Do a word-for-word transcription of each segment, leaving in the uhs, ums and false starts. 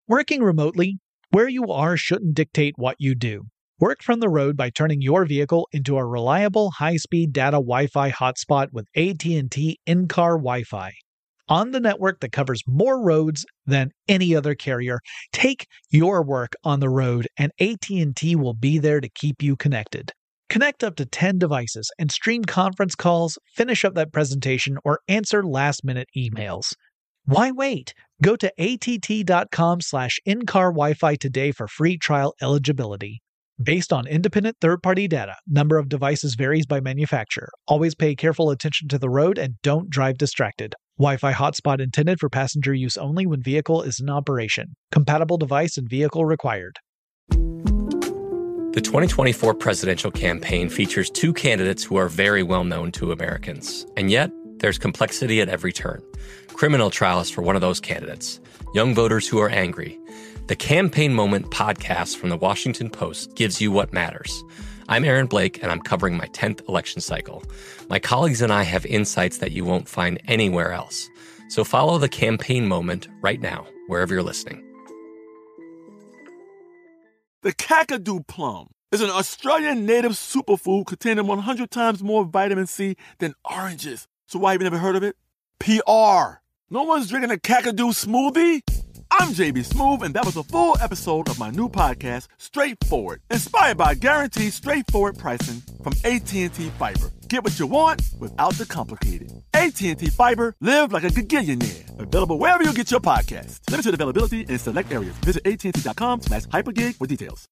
Working remotely, where you are shouldn't dictate what you do. Work from the road by turning your vehicle into a reliable high-speed data Wi-Fi hotspot with A T and T in-car Wi-Fi. On the network that covers more roads than any other carrier, take your work on the road and A T and T will be there to keep you connected. Connect up to ten devices and stream conference calls, finish up that presentation, or answer last-minute emails. Why wait? Go to att.com slash in-car Wi-Fi today for free trial eligibility. Based on independent third-party data, number of devices varies by manufacturer. Always pay careful attention to the road and don't drive distracted. Wi-Fi hotspot intended for passenger use only when vehicle is in operation. Compatible device and vehicle required. The twenty twenty-four presidential campaign features two candidates who are very well known to Americans. And yet, there's complexity at every turn. Criminal trials for one of those candidates. Young voters who are angry. The Campaign Moment podcast from the Washington Post gives you what matters. I'm Aaron Blake, and I'm covering my tenth election cycle. My colleagues and I have insights that you won't find anywhere else. So follow The Campaign Moment right now, wherever you're listening. The Kakadu plum is an Australian native superfood containing one hundred times more vitamin C than oranges. So why have you never heard of it? P R. No one's drinking a Kakadu smoothie? I'm J B Smoove, and that was a full episode of my new podcast, Straightforward, inspired by guaranteed straightforward pricing from A T and T Fiber. Get what you want without the complicated. A T and T Fiber, live like a gigillionaire. Available wherever you get your podcasts. Limited availability in select areas. Visit att.com slash hypergig for details.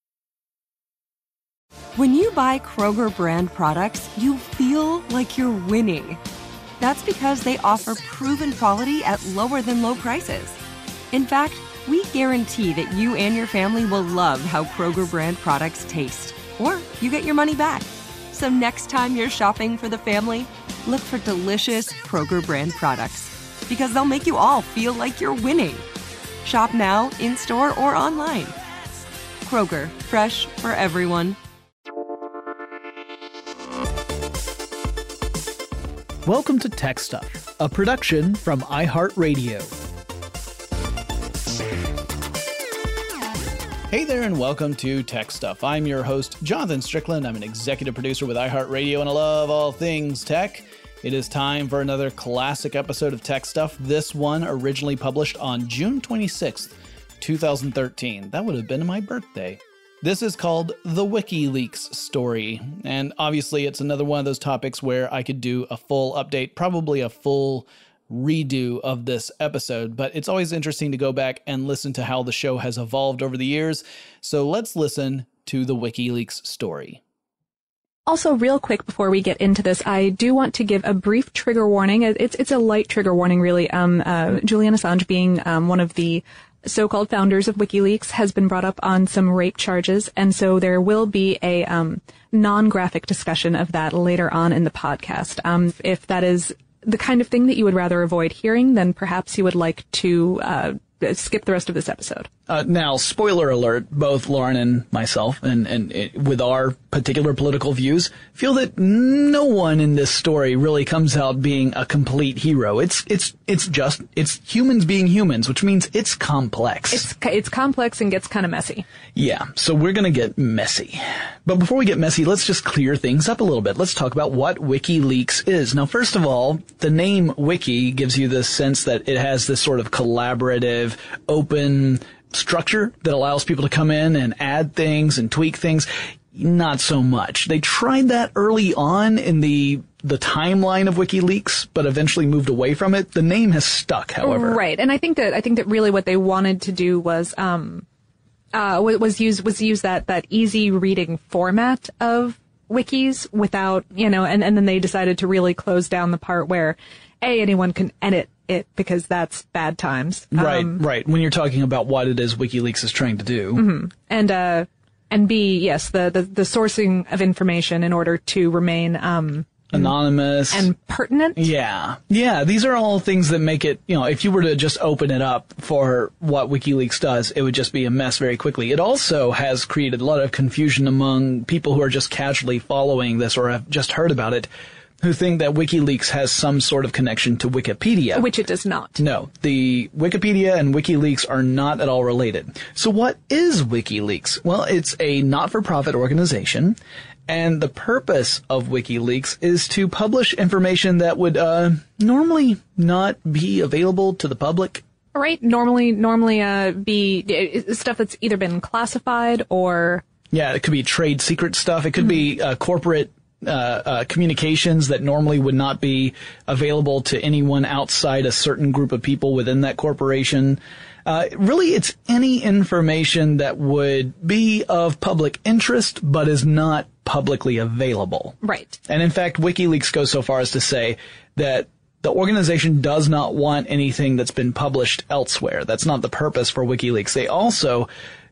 When you buy Kroger brand products, you feel like you're winning. That's because they offer proven quality at lower than low prices. In fact, we guarantee that you and your family will love how Kroger brand products taste, or you get your money back. So next time you're shopping for the family, look for delicious Kroger brand products, because they'll make you all feel like you're winning. Shop now, in-store, or online. Kroger, fresh for everyone. Welcome to Tech Stuff, a production from iHeartRadio. Hey there, and welcome to Tech Stuff. I'm your host, Jonathan Strickland. I'm an executive producer with iHeartRadio, and I love all things tech. It is time for another classic episode of Tech Stuff. This one originally published on June twenty-sixth, twenty thirteen. That would have been my birthday. This is called The WikiLeaks Story, and obviously it's another one of those topics where I could do a full update, probably a full redo of this episode, but it's always interesting to go back and listen to how the show has evolved over the years. So let's listen to the WikiLeaks story. Also, real quick before we get into this, I do want to give a brief trigger warning. It's it's a light trigger warning, really. Um, uh, Julian Assange, being um, one of the so-called founders of WikiLeaks, has been brought up on some rape charges, and so there will be a um, non-graphic discussion of that later on in the podcast. Um, if that is the kind of thing that you would rather avoid hearing, then perhaps you would like to uh, skip the rest of this episode. Uh, now, spoiler alert, both Lauren and myself, and, and it, with our particular political views, feel that no one in this story really comes out being a complete hero. It's it's it's just, it's humans being humans, which means it's complex. It's it's complex and gets kind of messy. Yeah, so we're going to get messy. But before we get messy, let's just clear things up a little bit. Let's talk about what WikiLeaks is. Now, first of all, the name Wiki gives you this sense that it has this sort of collaborative, open structure that allows people to come in and add things and tweak things. Not so much. They tried that early on in the the timeline of WikiLeaks, but eventually moved away from it. The name has stuck, however. Right, and I think that I think that really what they wanted to do was um uh was use was use that that easy reading format of wikis without, you know, and and then they decided to really close down the part where A, anyone can edit it, because that's bad times. Right, um, right. When you're talking about what it is WikiLeaks is trying to do. Mm-hmm. And, uh, and B, yes, the, the, the sourcing of information in order to remain, um, anonymous and pertinent. Yeah. Yeah. These are all things that make it, you know, if you were to just open it up for what WikiLeaks does, it would just be a mess very quickly. It also has created a lot of confusion among people who are just casually following this or have just heard about it. who think that WikiLeaks has some sort of connection to Wikipedia. Which it does not. No, the Wikipedia and WikiLeaks are not at all related. So what is WikiLeaks? Well, it's a not-for-profit organization, and the purpose of WikiLeaks is to publish information that would uh, normally not be available to the public. Right. Normally, normally uh, be uh, stuff that's either been classified or... Yeah, it could be trade secret stuff. It could mm-hmm. be uh, corporate uh, uh communications that normally would not be available to anyone outside a certain group of people within that corporation. Uh, really, it's any information that would be of public interest but is not publicly available. Right. And in fact, WikiLeaks goes so far as to say that the organization does not want anything that's been published elsewhere. That's not the purpose for WikiLeaks. They also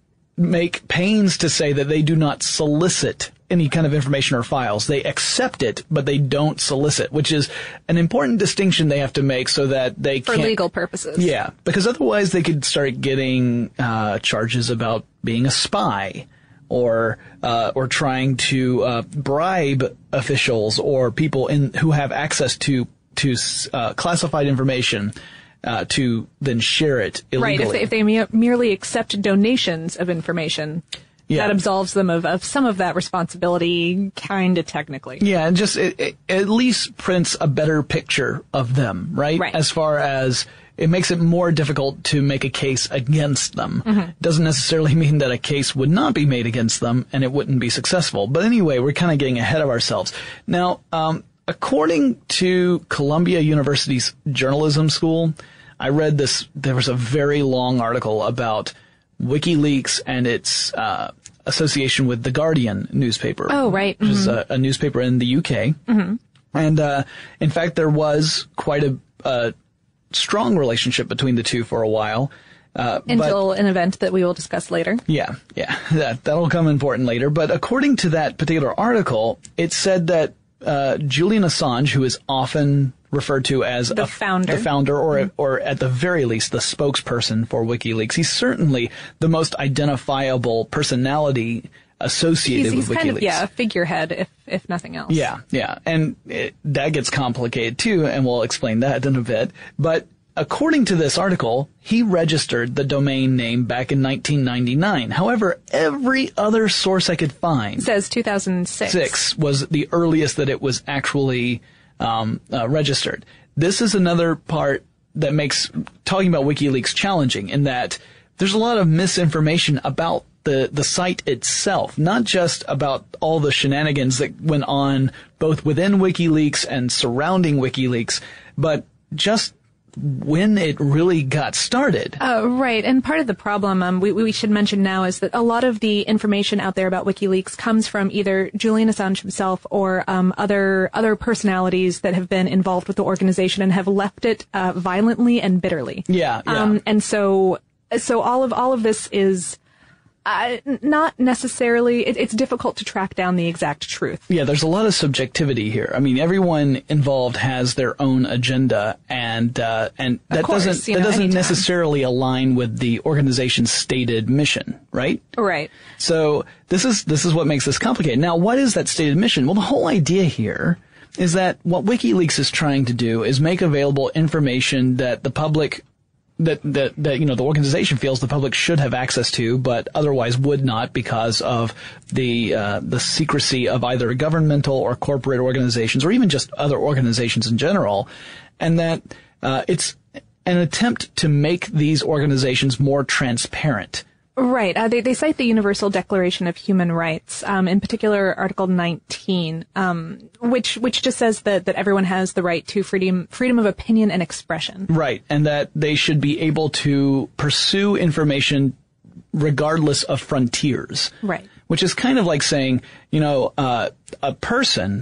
make pains to say that they do not solicit any kind of information or files. They accept it, but they don't solicit, which is an important distinction they have to make so that they For can't... For legal purposes. Yeah, because otherwise they could start getting uh charges about being a spy or uh or trying to uh bribe officials or people in who have access to to uh classified information uh to then share it illegally. Right, if they, if they me- merely accept donations of information... Yeah. That absolves them of, of some of that responsibility, kind of technically. Yeah, and just it, it at least prints a better picture of them, right? Right. As far as it makes it more difficult to make a case against them. Mm-hmm. Doesn't necessarily mean that a case would not be made against them and it wouldn't be successful. But anyway, we're kind of getting ahead of ourselves. Now, um, according to Columbia University's journalism school, I read this, there was a very long article about WikiLeaks and its uh association with The Guardian newspaper. Oh, right. Which mm-hmm. is a, a newspaper in the U K. Mm-hmm. And uh in fact, there was quite a, a strong relationship between the two for a while. Uh, Until but, an event that we will discuss later. Yeah, yeah. That, that'll come important later. But according to that particular article, it said that uh Julian Assange, who is often referred to as the a, founder, the founder, or mm-hmm. or at the very least the spokesperson for WikiLeaks. He's certainly the most identifiable personality associated he's, he's with WikiLeaks. Kind of, yeah, a figurehead, if if nothing else. Yeah, yeah, and it, that gets complicated too, and we'll explain that in a bit. But according to this article, he registered the domain name back in nineteen ninety-nine. However, every other source I could find says two thousand six. Six was the earliest that it was actually um uh, registered. This is another part that makes talking about WikiLeaks challenging, in that there's a lot of misinformation about the the site itself, not just about all the shenanigans that went on both within WikiLeaks and surrounding WikiLeaks, but just when it really got started. Uh, right. And part of the problem um, we, we should mention now is that a lot of the information out there about WikiLeaks comes from either Julian Assange himself or um, other other personalities that have been involved with the organization and have left it uh, violently and bitterly. Yeah, yeah. Um, and so so all of all of this is Uh, not necessarily. It, it's difficult to track down the exact truth. Yeah, there's a lot of subjectivity here. I mean, everyone involved has their own agenda, and uh, and that course, doesn't you that know, doesn't anytime. necessarily align with the organization's stated mission, right? Right. So this is this is what makes this complicated. Now, what is that stated mission? Well, the whole idea here is that what WikiLeaks is trying to do is make available information that the public That, that, that, you know, the organization feels the public should have access to, but otherwise would not because of the, uh, the secrecy of either governmental or corporate organizations, or even just other organizations in general. And that, uh, it's an attempt to make these organizations more transparent. Right. Uh, they, they cite the Universal Declaration of Human Rights, um, in particular Article nineteen, um, which which just says that, that everyone has the right to freedom freedom of opinion and expression. Right, and that they should be able to pursue information regardless of frontiers. Right. Which is kind of like saying, you know, uh, a person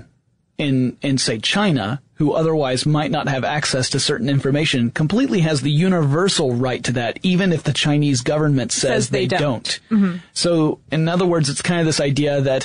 in in say China who otherwise might not have access to certain information completely has the universal right to that, even if the Chinese government says, says they, they don't. don't. Mm-hmm. So, in other words, it's kind of this idea that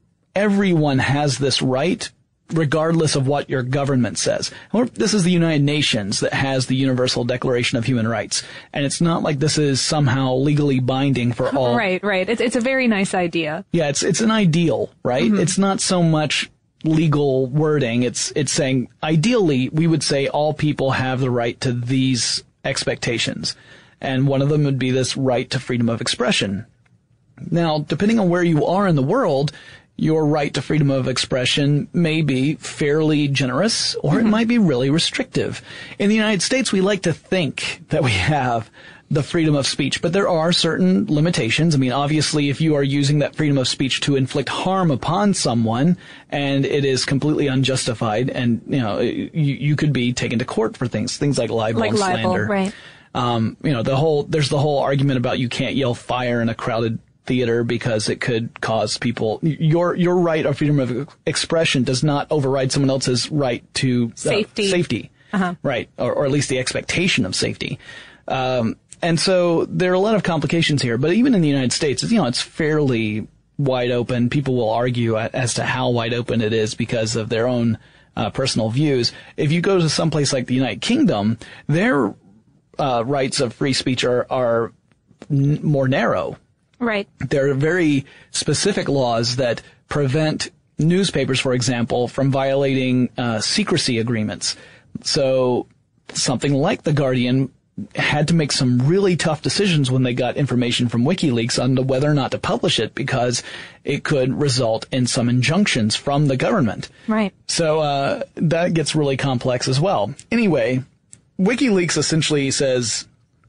everyone has this right regardless of what your government says. This is the United Nations that has the Universal Declaration of Human Rights, and it's not like this is somehow legally binding for all. Right, right. It's it's a very nice idea. Yeah, it's it's an ideal, right? Mm-hmm. It's not so much legal wording. It's it's saying, ideally, we would say all people have the right to these expectations. And one of them would be this right to freedom of expression. Now, depending on where you are in the world, your right to freedom of expression may be fairly generous, or mm-hmm. it might be really restrictive. In the United States, we like to think that we have the freedom of speech, but there are certain limitations. I mean, obviously, if you are using that freedom of speech to inflict harm upon someone, and it is completely unjustified, and, you know, you, you could be taken to court for things, things like libel like and libel, slander. Right. Um, you know, the whole, there's the whole argument about you can't yell fire in a crowded theater because it could cause people, your, your right of freedom of expression does not override someone else's right to uh, safety. Safety. Uh-huh. Right. Or, or at least the expectation of safety. Um, and so there are a lot of complications here, but even in the United States, you know, it's fairly wide open. People will argue as to how wide open it is because of their own uh, personal views. If you go to some place like the United Kingdom, their uh, rights of free speech are, are n- more narrow. Right. There are very specific laws that prevent newspapers, for example, from violating uh, secrecy agreements. So something like The Guardian had to make some really tough decisions when they got information from WikiLeaks on whether or not to publish it, because it could result in some injunctions from the government. Right. So uh, that gets really complex as well. Anyway, WikiLeaks essentially says,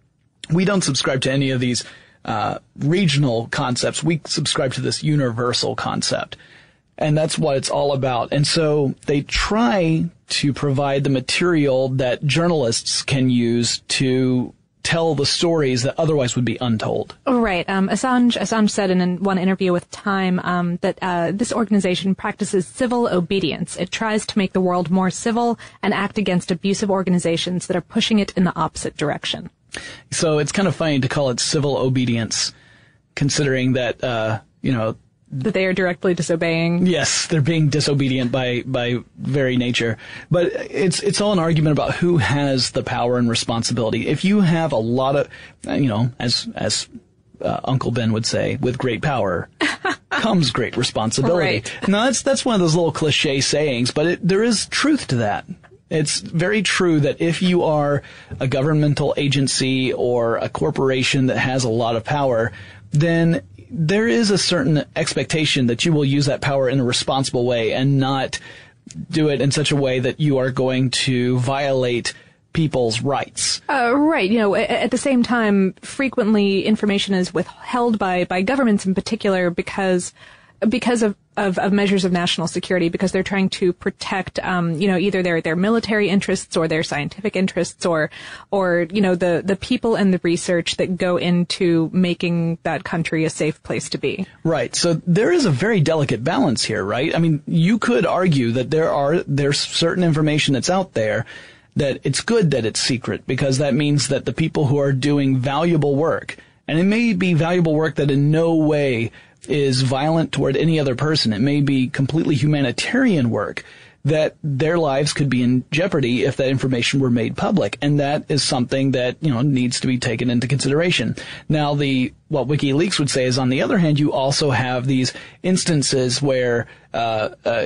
we don't subscribe to any of these Uh, regional concepts. We subscribe to this universal concept. And that's what it's all about. And so they try to provide the material that journalists can use to tell the stories that otherwise would be untold. Right. Um, Assange, Assange said in one interview with Time um, that uh, this organization practices civil obedience. It tries to make the world more civil and act against abusive organizations that are pushing it in the opposite direction. So it's kind of funny to call it civil obedience, considering that, uh, you know, that they are directly disobeying. Yes, they're being disobedient by, by very nature. But it's, it's all an argument about who has the power and responsibility. If you have a lot of, you know, as, as, uh, Uncle Ben would say, with great power comes great responsibility. Right. Now that's, that's one of those little cliche sayings, but it, there is truth to that. It's very true that if you are a governmental agency or a corporation that has a lot of power, then there is a certain expectation that you will use that power in a responsible way and not do it in such a way that you are going to violate people's rights. Uh, right. You know, at, at the same time, frequently information is withheld by, by governments in particular because because of, of, of measures of national security, because they're trying to protect, um, you know, either their, their military interests or their scientific interests or, or, you know, the, the people and the research that go into making that country a safe place to be. Right. So there is a very delicate balance here, right? I mean, you could argue that there are, there's certain information that's out there that it's good that it's secret, because that means that the people who are doing valuable work, and it may be valuable work that in no way is violent toward any other person. It may be completely humanitarian work, that their lives could be in jeopardy if that information were made public. And that is something that, you know, needs to be taken into consideration. Now, the, what WikiLeaks would say is, on the other hand, you also have these instances where, uh, uh,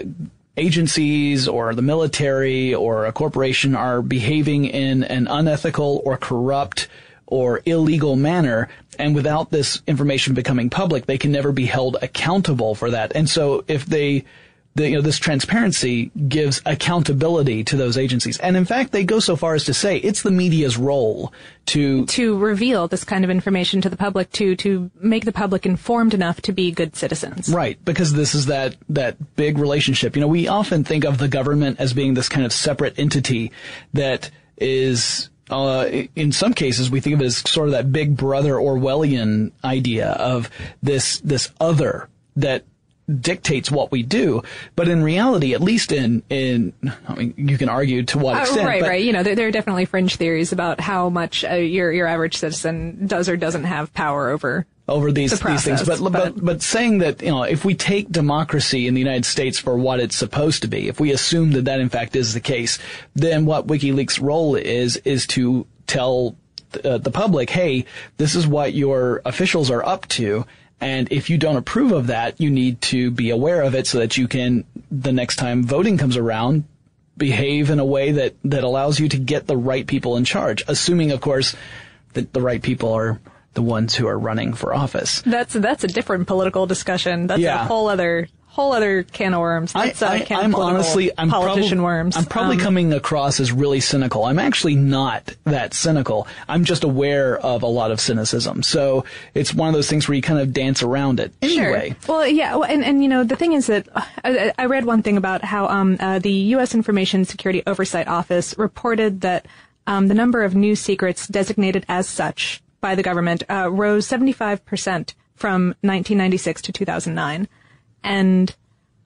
agencies or the military or a corporation are behaving in an unethical or corrupt or illegal manner, and without this information becoming public, they can never be held accountable for that. And so if they, the, you know, this transparency gives accountability to those agencies. And in fact, they go so far as to say it's the media's role to to reveal this kind of information to the public, to to make the public informed enough to be good citizens. Right, because this is that that big relationship. You know, we often think of the government as being this kind of separate entity that is, Uh, in some cases, we think of it as sort of that Big Brother Orwellian idea of this, this other that dictates what we do. But in reality, at least in, in, I mean, you can argue to what extent. Uh, right, but, right. You know, there, there are definitely fringe theories about how much uh, your, your average citizen does or doesn't have power over over these, the process, these things. But, but, but, but saying that, you know, if we take democracy in the United States for what it's supposed to be, if we assume that that in fact is the case, then what WikiLeaks' role is, is to tell uh, the public, hey, this is what your officials are up to, And if you don't approve of that, you need to be aware of it so that you can, the next time voting comes around, behave in a way that, that allows you to get the right people in charge, assuming, of course, that the right people are the ones who are running for office. That's that's a different political discussion. That's yeah. a whole other whole other can of worms. That's I, a can I, I'm of honestly, I'm politician prob- worms. I'm probably um, coming across as really cynical. I'm actually not that cynical. I'm just aware of a lot of cynicism. So it's one of those things where you kind of dance around it. Anyway. Sure. Well, yeah, and, and you know, the thing is that I, I read one thing about how um, uh, the U S Information Security Oversight Office reported that um, the number of news secrets designated as such by the government uh, rose seventy-five percent from nineteen ninety-six to two thousand nine. And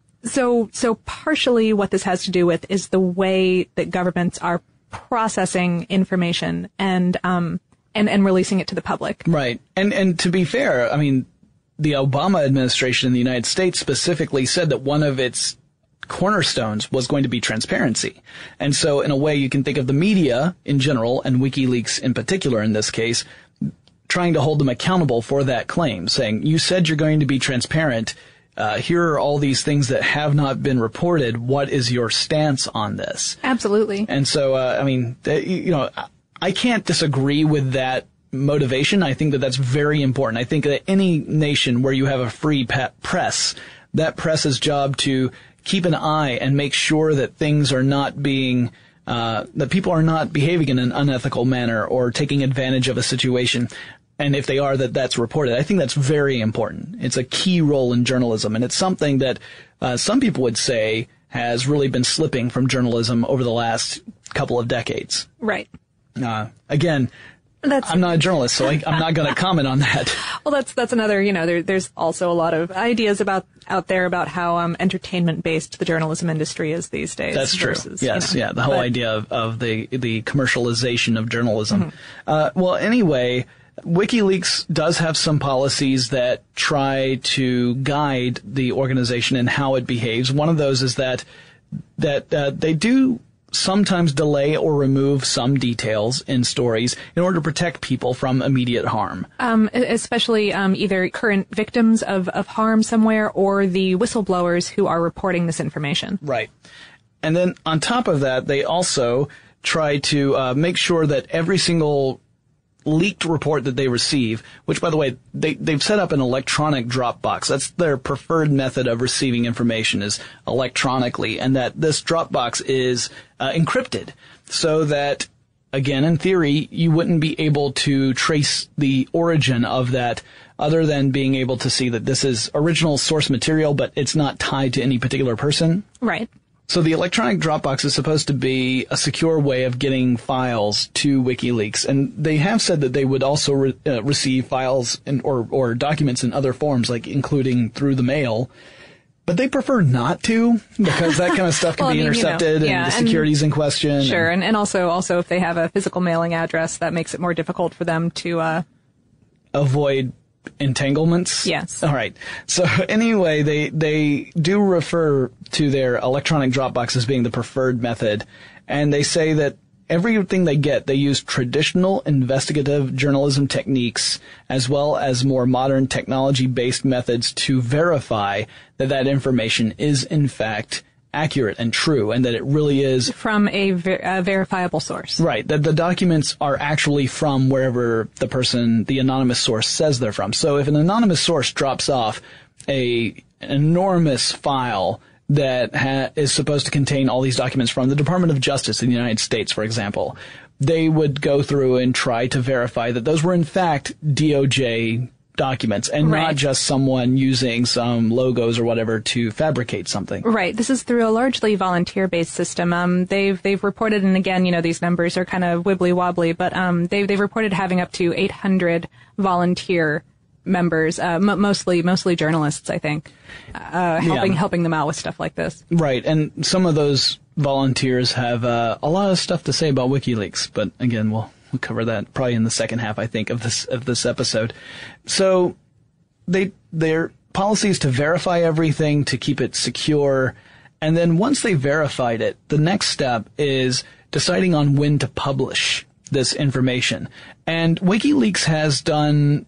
so, so partially what this has to do with is the way that governments are processing information and, um, and, and releasing it to the public. Right. And, and to be fair, I mean, the Obama administration in the United States specifically said that one of its cornerstones was going to be transparency. And so in a way you can think of the media in general and WikiLeaks in particular in this case, trying to hold them accountable for that claim, saying, you said you're going to be transparent. Uh, here are all these things that have not been reported. What is your stance on this? Absolutely. And so, uh, I mean, th- you know, I can't disagree with that motivation. I think that that's very important. I think that any nation where you have a free pe- press, that press's job to keep an eye and make sure that things are not being uh, that people are not behaving in an unethical manner or taking advantage of a situation. And if they are, that that's reported. I think that's very important. It's a key role in journalism, and it's something that uh, some people would say has really been slipping from journalism over the last couple of decades. Right. Uh, again, that's, I'm not a journalist, so I, I'm not going to comment on that. Well, that's that's another. You know, there, there's also a lot of ideas about out there about how um, entertainment-based the journalism industry is these days. That's true. Versus, yes, you know, yeah, the whole but, idea of, of the the commercialization of journalism. Mm-hmm. Uh, well, anyway. WikiLeaks does have some policies that try to guide the organization and how it behaves. One of those is that that uh, they do sometimes delay or remove some details in stories in order to protect people from immediate harm. Um, especially um, either current victims of, of harm somewhere or the whistleblowers who are reporting this information. Right. And then on top of that, they also try to uh, make sure that every single leaked report that they receive, which, by the way, they, they've set up an electronic Dropbox. That's their preferred method of receiving information, is electronically, and that this Dropbox is uh, encrypted so that, again, in theory, you wouldn't be able to trace the origin of that other than being able to see that this is original source material, but it's not tied to any particular person. Right. So the electronic Dropbox is supposed to be a secure way of getting files to WikiLeaks, and they have said that they would also re- uh, receive files in, or or documents in other forms, like including through the mail. But they prefer not to, because that kind of stuff can well, be I mean, intercepted, you know, yeah, and the security's in question. Sure, and, and, and also also if they have a physical mailing address, that makes it more difficult for them to uh, avoid entanglements? Yes. All right. So anyway, they they do refer to their electronic Dropbox as being the preferred method, and they say that everything they get, they use traditional investigative journalism techniques as well as more modern technology-based methods to verify that that information is in fact accurate and true, and that it really is from a, ver- a verifiable source. Right, that the documents are actually from wherever the person, the anonymous source, says they're from. So if an anonymous source drops off a an enormous file that ha- is supposed to contain all these documents from the Department of Justice in the United States, for example, they would go through and try to verify that those were in fact D O J documents and right. not just someone using some logos or whatever to fabricate something. Right. This is through a largely volunteer-based system. Um, they've they've reported, and again, you know, these numbers are kind of wibbly wobbly, but um, they've they've reported having up to eight hundred volunteer members, uh, m- mostly mostly journalists, I think, uh, helping yeah. helping them out with stuff like this. Right, and some of those volunteers have uh, a lot of stuff to say about WikiLeaks, but again, we'll. We'll cover that probably in the second half, I think, of this of this episode. So they their policy is to verify everything, to keep it secure, and then once they verified it, the next step is deciding on when to publish this information. And WikiLeaks has done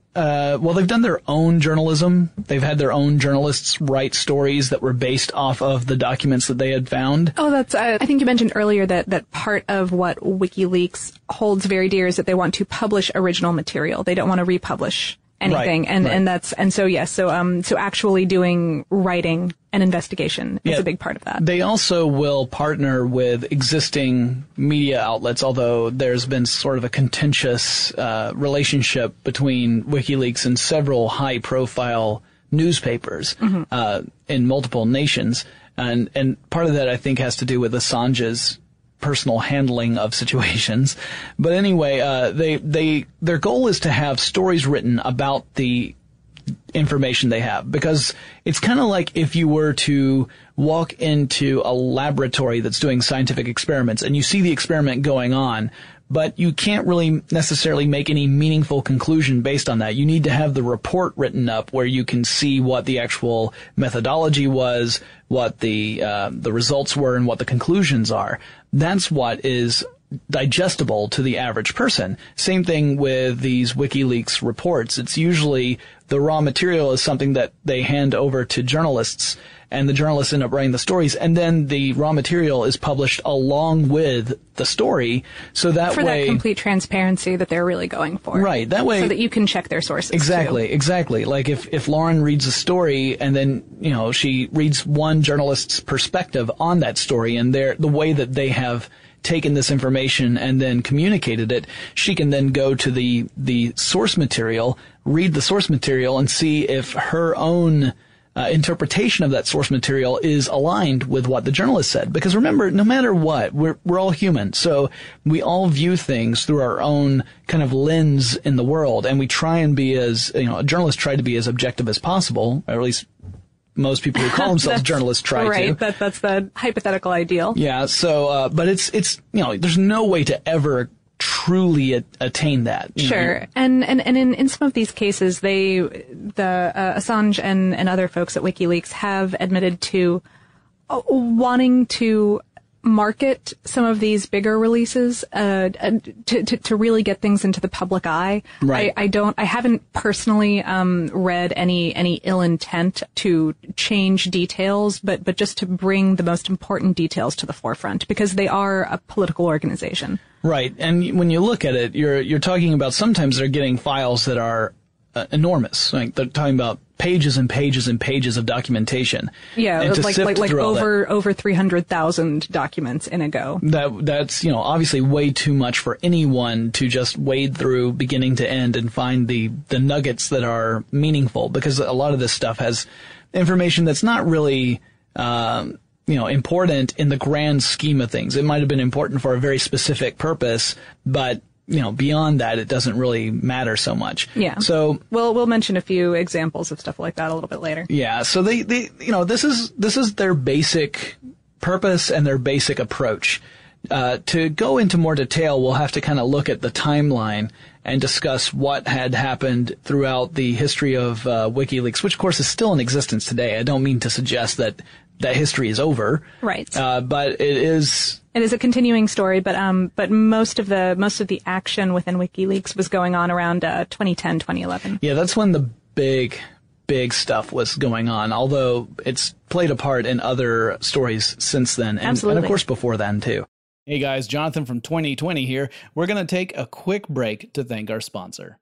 Uh, well, they've done their own journalism. They've had their own journalists write stories that were based off of the documents that they had found. Oh, that's, uh, I think you mentioned earlier that, that part of what WikiLeaks holds very dear is that they want to publish original material. They don't want to republish anything. Right, and, right. and that's, and so yes, so, um, so actually doing writing and investigation is Yeah, a big part of that. They also will partner with existing media outlets, although there's been sort of a contentious uh, relationship between WikiLeaks and several high-profile newspapers mm-hmm. uh, in multiple nations. And, and part of that, I think, has to do with Assange's personal handling of situations. But anyway, uh, they, they, their goal is to have stories written about the information they have, because it's kind of like if you were to walk into a laboratory that's doing scientific experiments and you see the experiment going on, but you can't really necessarily make any meaningful conclusion based on that. You need to have the report written up where you can see what the actual methodology was, what the uh, the results were, and what the conclusions are. That's what is digestible to the average person. Same thing with these WikiLeaks reports. It's usually the raw material is something that they hand over to journalists, and the journalists end up writing the stories, and then the raw material is published along with the story, so that for way... that complete transparency that they're really going for. Right, that way... So that you can check their sources, Exactly, too. exactly. Like if, if Lauren reads a story and then, you know, she reads one journalist's perspective on that story and their, the way that they have taken this information and then communicated it, she can then go to the, the source material, read the source material, and see if her own uh, interpretation of that source material is aligned with what the journalist said. Because remember, no matter what, we're, we're all human. So we all view things through our own kind of lens in the world, and we try and be as, you know, journalists try to be as objective as possible, or at least most people who call themselves journalists try right, to. Right, that, that's the hypothetical ideal. Yeah, so, uh, but it's, it's, you know, there's no way to ever truly a- attain that. Sure. Know? And, and, and in, in some of these cases, they, the, uh, Assange and, and other folks at WikiLeaks have admitted to uh, wanting to market some of these bigger releases, uh, to, to, to really get things into the public eye. Right. I, I don't, I haven't personally, um, read any, any ill intent to change details, but, but just to bring the most important details to the forefront, because they are a political organization. Right. And when you look at it, you're, you're talking about sometimes they're getting files that are uh, enormous. Like they're talking about pages and pages and pages of documentation. Yeah, and to like sift like, like through all over that, over three hundred thousand documents in a go. That that's you know obviously way too much for anyone to just wade through beginning to end and find the the nuggets that are meaningful, because a lot of this stuff has information that's not really um, you know important in the grand scheme of things. It might have been important for a very specific purpose, but you know, beyond that, it doesn't really matter so much. Yeah. So we'll we'll mention a few examples of stuff like that a little bit later. Yeah. So they, they you know, this is this is their basic purpose and their basic approach. Uh, to go into more detail, we'll have to kind of look at the timeline and discuss what had happened throughout the history of uh, WikiLeaks, which of course is still in existence today. I don't mean to suggest that that history is over. Right. Uh, but it is. It is a continuing story, but um, but most of the most of the action within WikiLeaks was going on around uh, twenty ten, twenty eleven. Yeah, that's when the big, big stuff was going on. Although it's played a part in other stories since then, and, Absolutely. and of course before then too. Hey guys, Jonathan from twenty twenty here. We're going to take a quick break to thank our sponsor.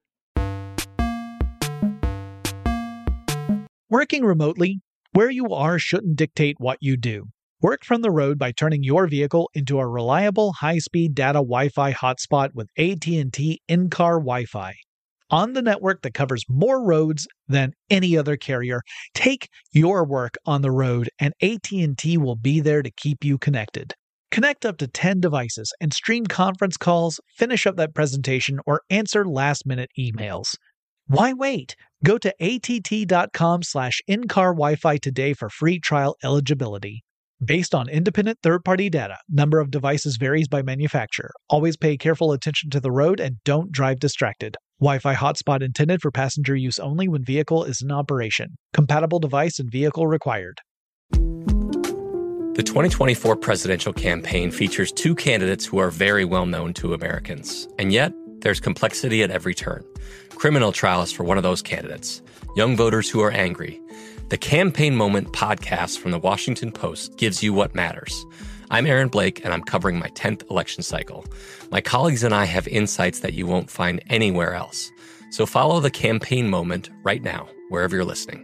Working remotely, where you are shouldn't dictate what you do. Work from the road by turning your vehicle into a reliable high-speed data Wi-Fi hotspot with A T and T in-car Wi-Fi. On the network that covers more roads than any other carrier, take your work on the road and A T and T will be there to keep you connected. Connect up to ten devices and stream conference calls, finish up that presentation, or answer last-minute emails. Why wait? Go to att.com slash in-car Wi-Fi today for free trial eligibility. Based on independent third-party data, number of devices varies by manufacturer. Always pay careful attention to the road and don't drive distracted. Wi-Fi hotspot intended for passenger use only when vehicle is in operation. Compatible device and vehicle required. The twenty twenty-four presidential campaign features two candidates who are very well known to Americans. And yet, there's complexity at every turn. Criminal trials for one of those candidates. Young voters who are angry. The Campaign Moment podcast from the Washington Post gives you what matters. I'm Aaron Blake, and I'm covering my tenth election cycle. My colleagues and I have insights that you won't find anywhere else. So follow the Campaign Moment right now, wherever you're listening.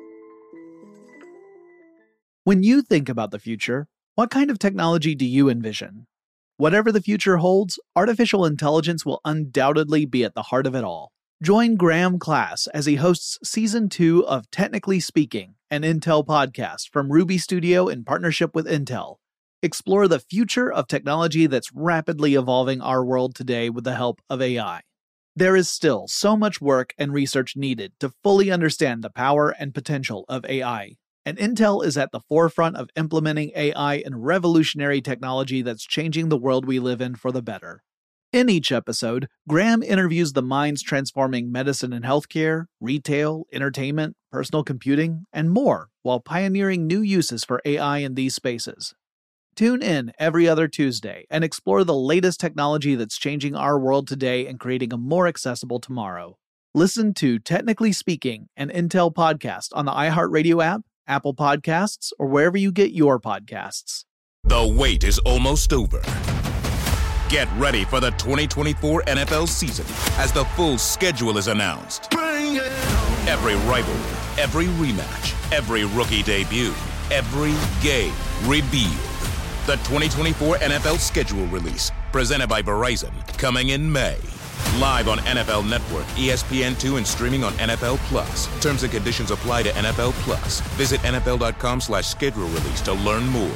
When you think about the future, what kind of technology do you envision? Whatever the future holds, artificial intelligence will undoubtedly be at the heart of it all. Join Graham Class as he hosts Season two of Technically Speaking, an Intel podcast from Ruby Studio in partnership with Intel. Explore the future of technology that's rapidly evolving our world today with the help of A I. There is still so much work and research needed to fully understand the power and potential of A I, and Intel is at the forefront of implementing A I in revolutionary technology that's changing the world we live in for the better. In each episode, Graham interviews the minds transforming medicine and healthcare, retail, entertainment, personal computing, and more, while pioneering new uses for A I in these spaces. Tune in every other Tuesday and explore the latest technology that's changing our world today and creating a more accessible tomorrow. Listen to Technically Speaking, an Intel podcast on the iHeartRadio app, Apple Podcasts, or wherever you get your podcasts. The wait is almost over. Get ready for the twenty twenty-four N F L season as the full schedule is announced. Every rivalry, every rematch, every rookie debut, every game revealed. The twenty twenty-four N F L schedule release, presented by Verizon, coming in May. Live on N F L Network, E S P N two, and streaming on N F L Plus. Terms and conditions apply to N F L Plus. Visit N F L dot com slash schedule release to learn more.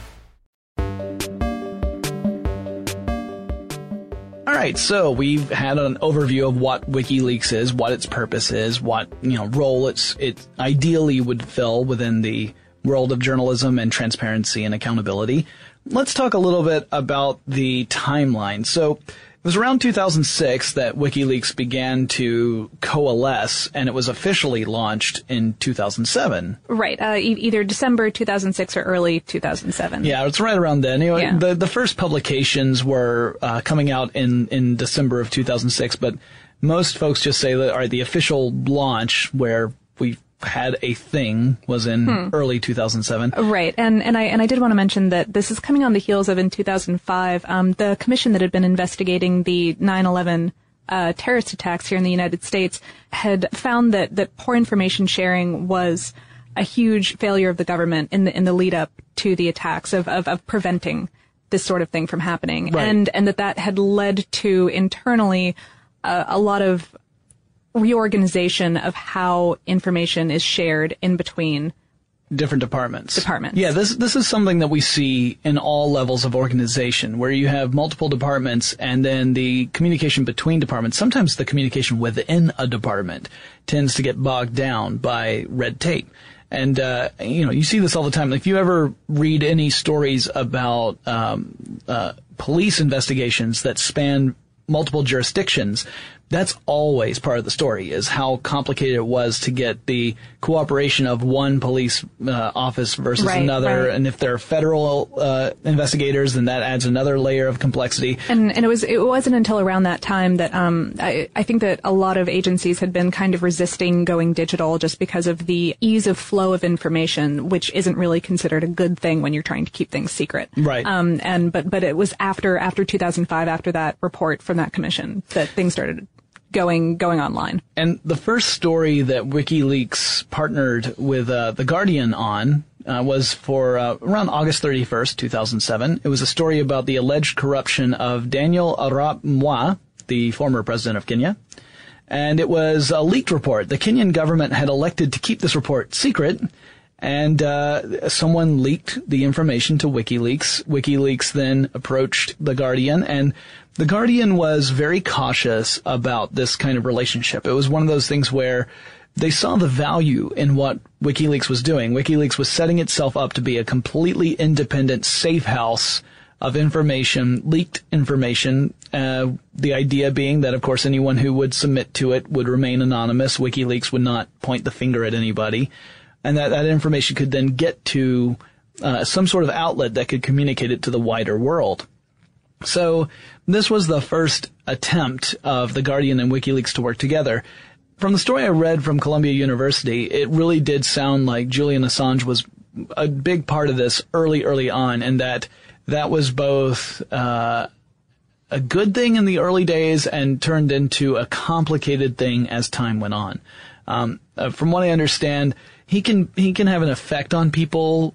All right, so we've had an overview of what WikiLeaks is, what its purpose is, what, you know, role it's it ideally would fill within the world of journalism and transparency and accountability. Let's talk a little bit about the timeline. So it was around two thousand six that WikiLeaks began to coalesce, and it was officially launched in two thousand seven. Right, uh, e- either December two thousand six or early two thousand seven. Yeah, it's right around then. You know, yeah. the the first publications were uh, coming out in in December of two thousand six, but most folks just say that, all right, the official launch where we had a thing was in hmm. early two thousand seven. Right. And, and I, and I did want to mention that this is coming on the heels of in two thousand five, um, the commission that had been investigating the nine eleven, uh, terrorist attacks here in the United States had found that, that poor information sharing was a huge failure of the government in the, in the lead up to the attacks of, of, of preventing this sort of thing from happening. Right. And, and that that had led to internally, uh, a lot of reorganization of how information is shared in between different departments. Departments. Yeah, this this is something that we see in all levels of organization, where you have multiple departments and then the communication between departments. Sometimes the communication within a department tends to get bogged down by red tape. And, uh, you know, you see this all the time. Like, if you ever read any stories about um, uh, police investigations that span multiple jurisdictions, that's always part of the story, is how complicated it was to get the cooperation of one police uh, office versus right, another. Right. And if they're federal uh, investigators, then that adds another layer of complexity. And, and it was it wasn't until around that time that um, I, I think that a lot of agencies had been kind of resisting going digital just because of the ease of flow of information, which isn't really considered a good thing when you're trying to keep things secret. Right. Um, and but but it was after after two thousand five, after that report from that commission, that things started going going online. And the first story that WikiLeaks partnered with uh, The Guardian on uh, was for uh, around August thirty-first, two thousand seven. It was a story about the alleged corruption of Daniel Arap Moi, the former president of Kenya. And it was a leaked report. The Kenyan government had elected to keep this report secret, and uh someone leaked the information to WikiLeaks. WikiLeaks then approached The Guardian, and The Guardian was very cautious about this kind of relationship. It was one of those things where they saw the value in what WikiLeaks was doing. WikiLeaks was setting itself up to be a completely independent safe house of information, leaked information, uh the idea being that, of course, anyone who would submit to it would remain anonymous. WikiLeaks would not point the finger at anybody. And that, that information could then get to uh, some sort of outlet that could communicate it to the wider world. So this was the first attempt of The Guardian and WikiLeaks to work together. From the story I read from Columbia University, it really did sound like Julian Assange was a big part of this early, early on, and that that was both uh a good thing in the early days and turned into a complicated thing as time went on. Um, uh, from what I understand, he can he can have an effect on people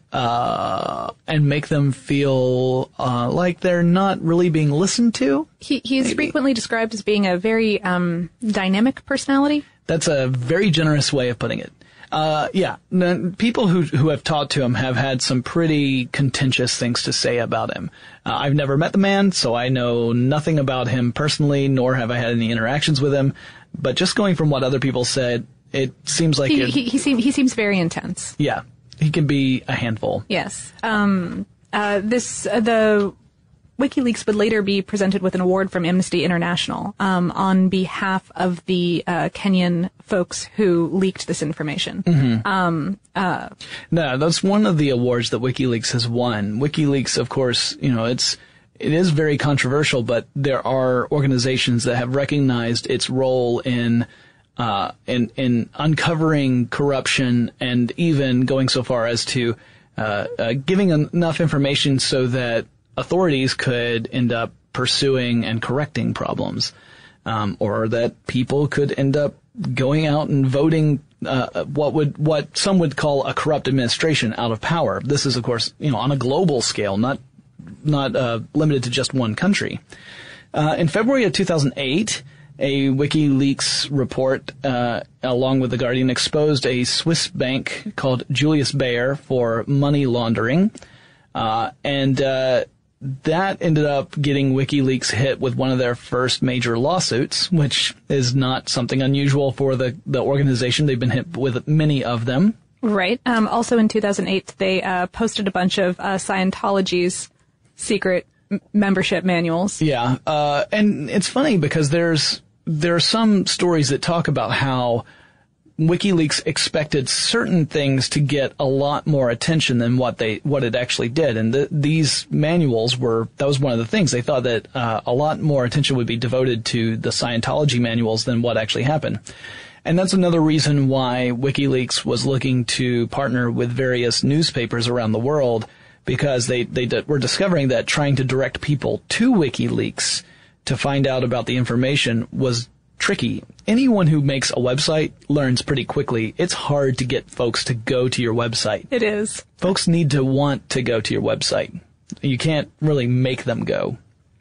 uh and make them feel uh like they're not really being listened to. He he's maybe. frequently described as being a very um dynamic personality. That's a very generous way of putting it. Uh, yeah, people who who have talked to him have had some pretty contentious things to say about him. Uh, I've never met the man, so I know nothing about him personally, nor have I had any interactions with him. But just going from what other people said, it seems like he it, he, he, seem, he seems very intense. Yeah, he can be a handful. Yes. Um. Uh. This uh, the. WikiLeaks would later be presented with an award from Amnesty International um, on behalf of the uh, Kenyan folks who leaked this information. Mm-hmm. Um, uh, no, that's one of the awards that WikiLeaks has won. WikiLeaks, of course, you know, it's it is very controversial, but there are organizations that have recognized its role in uh, in in uncovering corruption and even going so far as to uh, uh, giving enough information so that authorities could end up pursuing and correcting problems, um, or that people could end up going out and voting uh, what would what some would call a corrupt administration out of power. This is, of course, you know, on a global scale, not not uh, limited to just one country. Uh, in February of two thousand eight, a WikiLeaks report, uh, along with The Guardian, exposed a Swiss bank called Julius Baer for money laundering, uh, and uh, that ended up getting WikiLeaks hit with one of their first major lawsuits, which is not something unusual for the, the organization. They've been hit with many of them. Right. Um, also in two thousand eight, they uh, posted a bunch of uh, Scientology's secret m- membership manuals. Yeah. Uh, and it's funny because there's there are some stories that talk about how WikiLeaks expected certain things to get a lot more attention than what they what it actually did, and the, these manuals were that was one of the things. They thought that uh, a lot more attention would be devoted to the Scientology manuals than what actually happened, and that's another reason why WikiLeaks was looking to partner with various newspapers around the world, because they they d- were discovering that trying to direct people to WikiLeaks to find out about the information was tricky. Anyone who makes a website learns pretty quickly it's hard to get folks to go to your website. It is. Folks need to want to go to your website. You can't really make them go.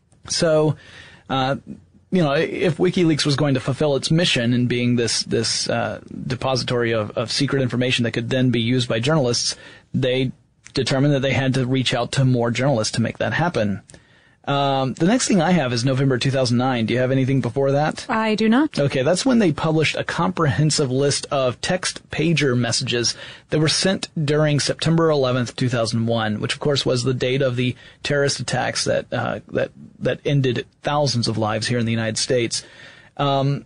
So, uh, you know, if WikiLeaks was going to fulfill its mission in being this this uh, depository of, of secret information that could then be used by journalists, they determined that they had to reach out to more journalists to make that happen. Um, the next thing I have is November two thousand nine. Do you have anything before that? I do not. Okay, that's when they published a comprehensive list of text pager messages that were sent during September eleventh, two thousand one, which of course was the date of the terrorist attacks that uh, that that ended thousands of lives here in the United States. Um,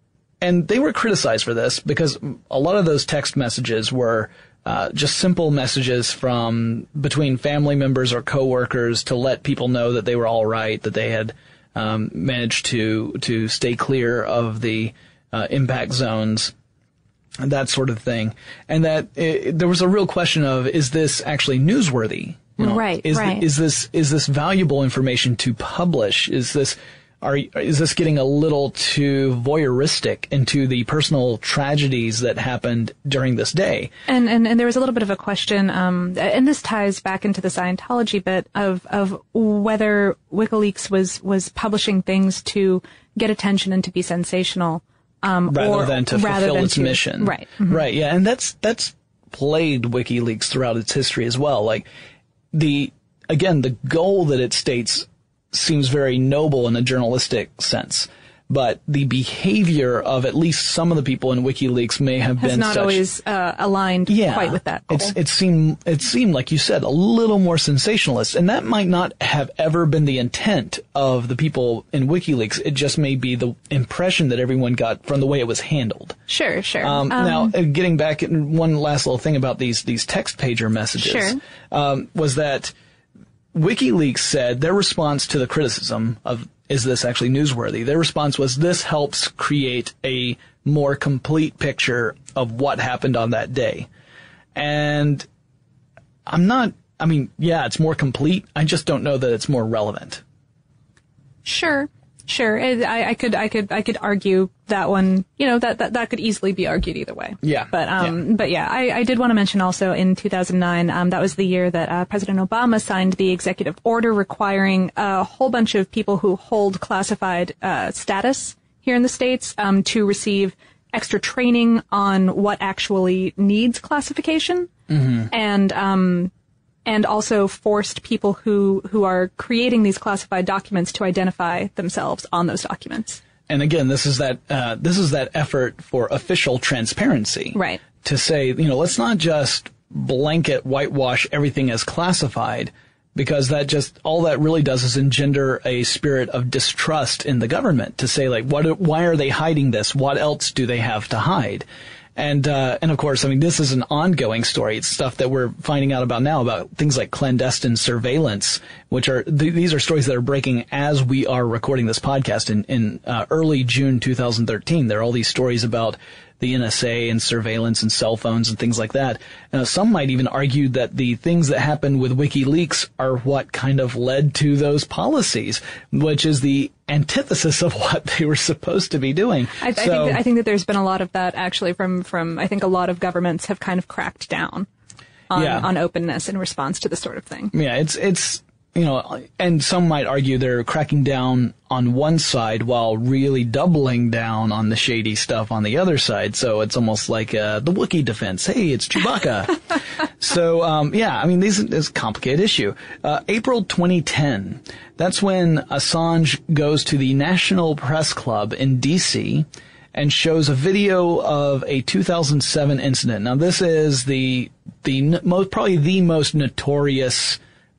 and they were criticized for this because a lot of those text messages were Uh, just simple messages from between family members or coworkers to let people know that they were all right, that they had um, managed to to stay clear of the uh, impact zones, that sort of thing, and that it, there was a real question of, is this actually newsworthy? You know, right, is right. The, is this is this valuable information to publish? Is this Are, is this getting a little too voyeuristic into the personal tragedies that happened during this day? And, and, and there was a little bit of a question, um, and this ties back into the Scientology bit of, of whether WikiLeaks was, was publishing things to get attention and to be sensational, um, rather or, than to rather fulfill than its to, mission. Right. Mm-hmm. Right. Yeah. And that's, that's plagued WikiLeaks throughout its history as well. Like the, again, the goal that it states seems very noble in a journalistic sense, but the behavior of at least some of the people in WikiLeaks may have has been not such, always uh, aligned yeah, quite with that goal. It's, it seemed it seemed like you said a little more sensationalist, and that might not have ever been the intent of the people in WikiLeaks. It just may be the impression that everyone got from the way it was handled. Sure, sure. Um, um, now, uh, getting back, one last little thing about these these text pager messages sure. um, was that WikiLeaks said their response to the criticism of, is this actually newsworthy? Their response was, this helps create a more complete picture of what happened on that day. And I'm not, I mean, yeah, it's more complete. I just don't know that it's more relevant. Sure. Sure. I, I could, I could, I could argue that one, you know, that, that, that could easily be argued either way. Yeah. But, um, yeah. but yeah, I, I did want to mention also in two thousand nine, um, that was the year that, uh, President Obama signed the executive order requiring a whole bunch of people who hold classified, uh, status here in the States, um, to receive extra training on what actually needs classification. Mm-hmm. And, um, and also forced people who, who are creating these classified documents to identify themselves on those documents. And again, this is that, uh, this is that effort for official transparency. Right. To say, you know, let's not just blanket whitewash everything as classified, because that just, all that really does is engender a spirit of distrust in the government to say, like, what, why are they hiding this? What else do they have to hide? And, uh, and of course, I mean, this is an ongoing story. It's stuff that we're finding out about now, about things like clandestine surveillance, which are, th- these are stories that are breaking as we are recording this podcast in, in, uh, early June two thousand thirteen. There are all these stories about the N S A and surveillance and cell phones and things like that. Uh, some might even argue that the things that happened with WikiLeaks are what kind of led to those policies, which is the antithesis of what they were supposed to be doing. I, I, so, think that, I think that there's been a lot of that actually from, from, I think a lot of governments have kind of cracked down on, yeah. on openness in response to this sort of thing. Yeah, it's, it's, you know, and some might argue they're cracking down on one side while really doubling down on the shady stuff on the other side. So it's almost like uh, the Wookiee defense. Hey, it's Chewbacca. so, um, yeah, I mean, this is a complicated issue. Uh, April twenty ten, that's when Assange goes to the National Press Club in D C and shows a video of a two thousand seven incident. Now, this is the the most probably the most notorious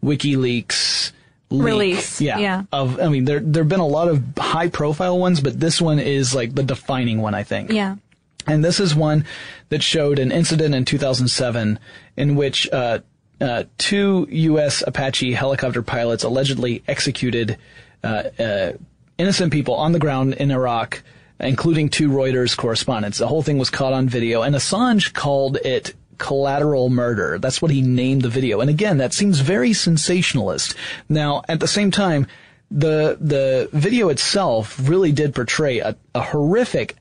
WikiLeaks leak. Release. Yeah. yeah. Of, I mean, there, there've been a lot of high profile ones, but this one is like the defining one, I think. Yeah. And this is one that showed an incident in two thousand seven in which, uh, uh, two U S Apache helicopter pilots allegedly executed, uh, uh, innocent people on the ground in Iraq, including two Reuters correspondents. The whole thing was caught on video, and Assange called it collateral murder. That's what he named the video. And again, that seems very sensationalist. Now, at the same time, the the video itself really did portray a, a horrific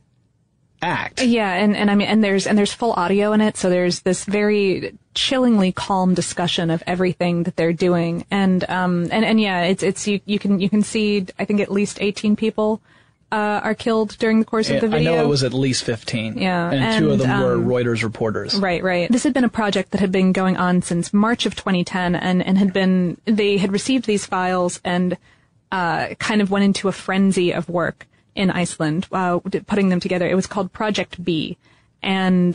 act. Yeah, and, and I mean, and there's and there's full audio in it, so there's this very chillingly calm discussion of everything that they're doing, and um and, and yeah, it's it's you you can you can see I think at least eighteen people Uh, are killed during the course of the video. I know it was at least fifteen. Yeah. And, and two of them um, were Reuters reporters. Right, right. This had been a project that had been going on since March of twenty ten and, and had been, they had received these files and, uh, kind of went into a frenzy of work in Iceland, uh, putting them together. It was called Project B. And,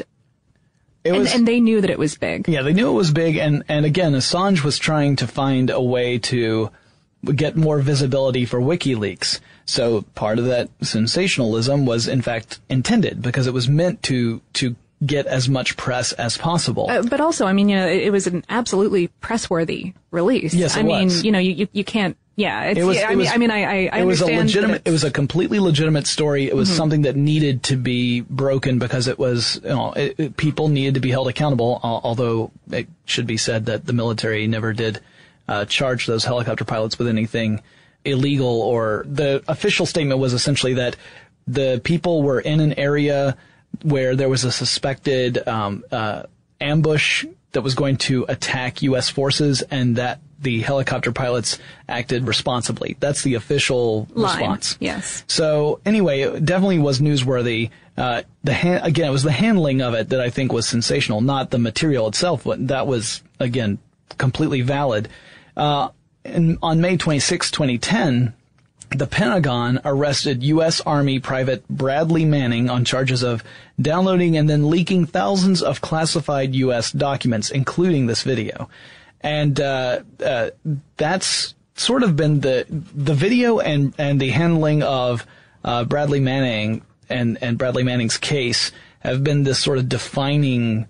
it was, and, and they knew that it was big. Yeah, they knew it was big. And, and again, Assange was trying to find a way to get more visibility for WikiLeaks. So part of that sensationalism was in fact intended because it was meant to to get as much press as possible. Uh, but also, I mean, you know, it, it was an absolutely press-worthy release. Yes, it I mean, was. you know, you you, you can't. Yeah, it's, it was, yeah, I it mean, was, I mean, I, I, I it was a understand legitimate. It was a completely legitimate story. It was mm-hmm. something that needed to be broken because it was, you know, it, it, people needed to be held accountable. Although it should be said that the military never did uh, charge those helicopter pilots with anything illegal, or the official statement was essentially that the people were in an area where there was a suspected um, uh, ambush that was going to attack U S forces, and that the helicopter pilots acted responsibly. That's the official Line. response. Yes. So anyway, it definitely was newsworthy. Uh, the ha- again, it was the handling of it that I think was sensational, not the material itself. But that was again completely valid. Uh, And on May twenty-sixth, twenty ten, the Pentagon arrested U S Army Private Bradley Manning on charges of downloading and then leaking thousands of classified U S documents, including this video. And uh, uh that's sort of been the the video and and the handling of uh Bradley Manning and and Bradley Manning's case have been this sort of defining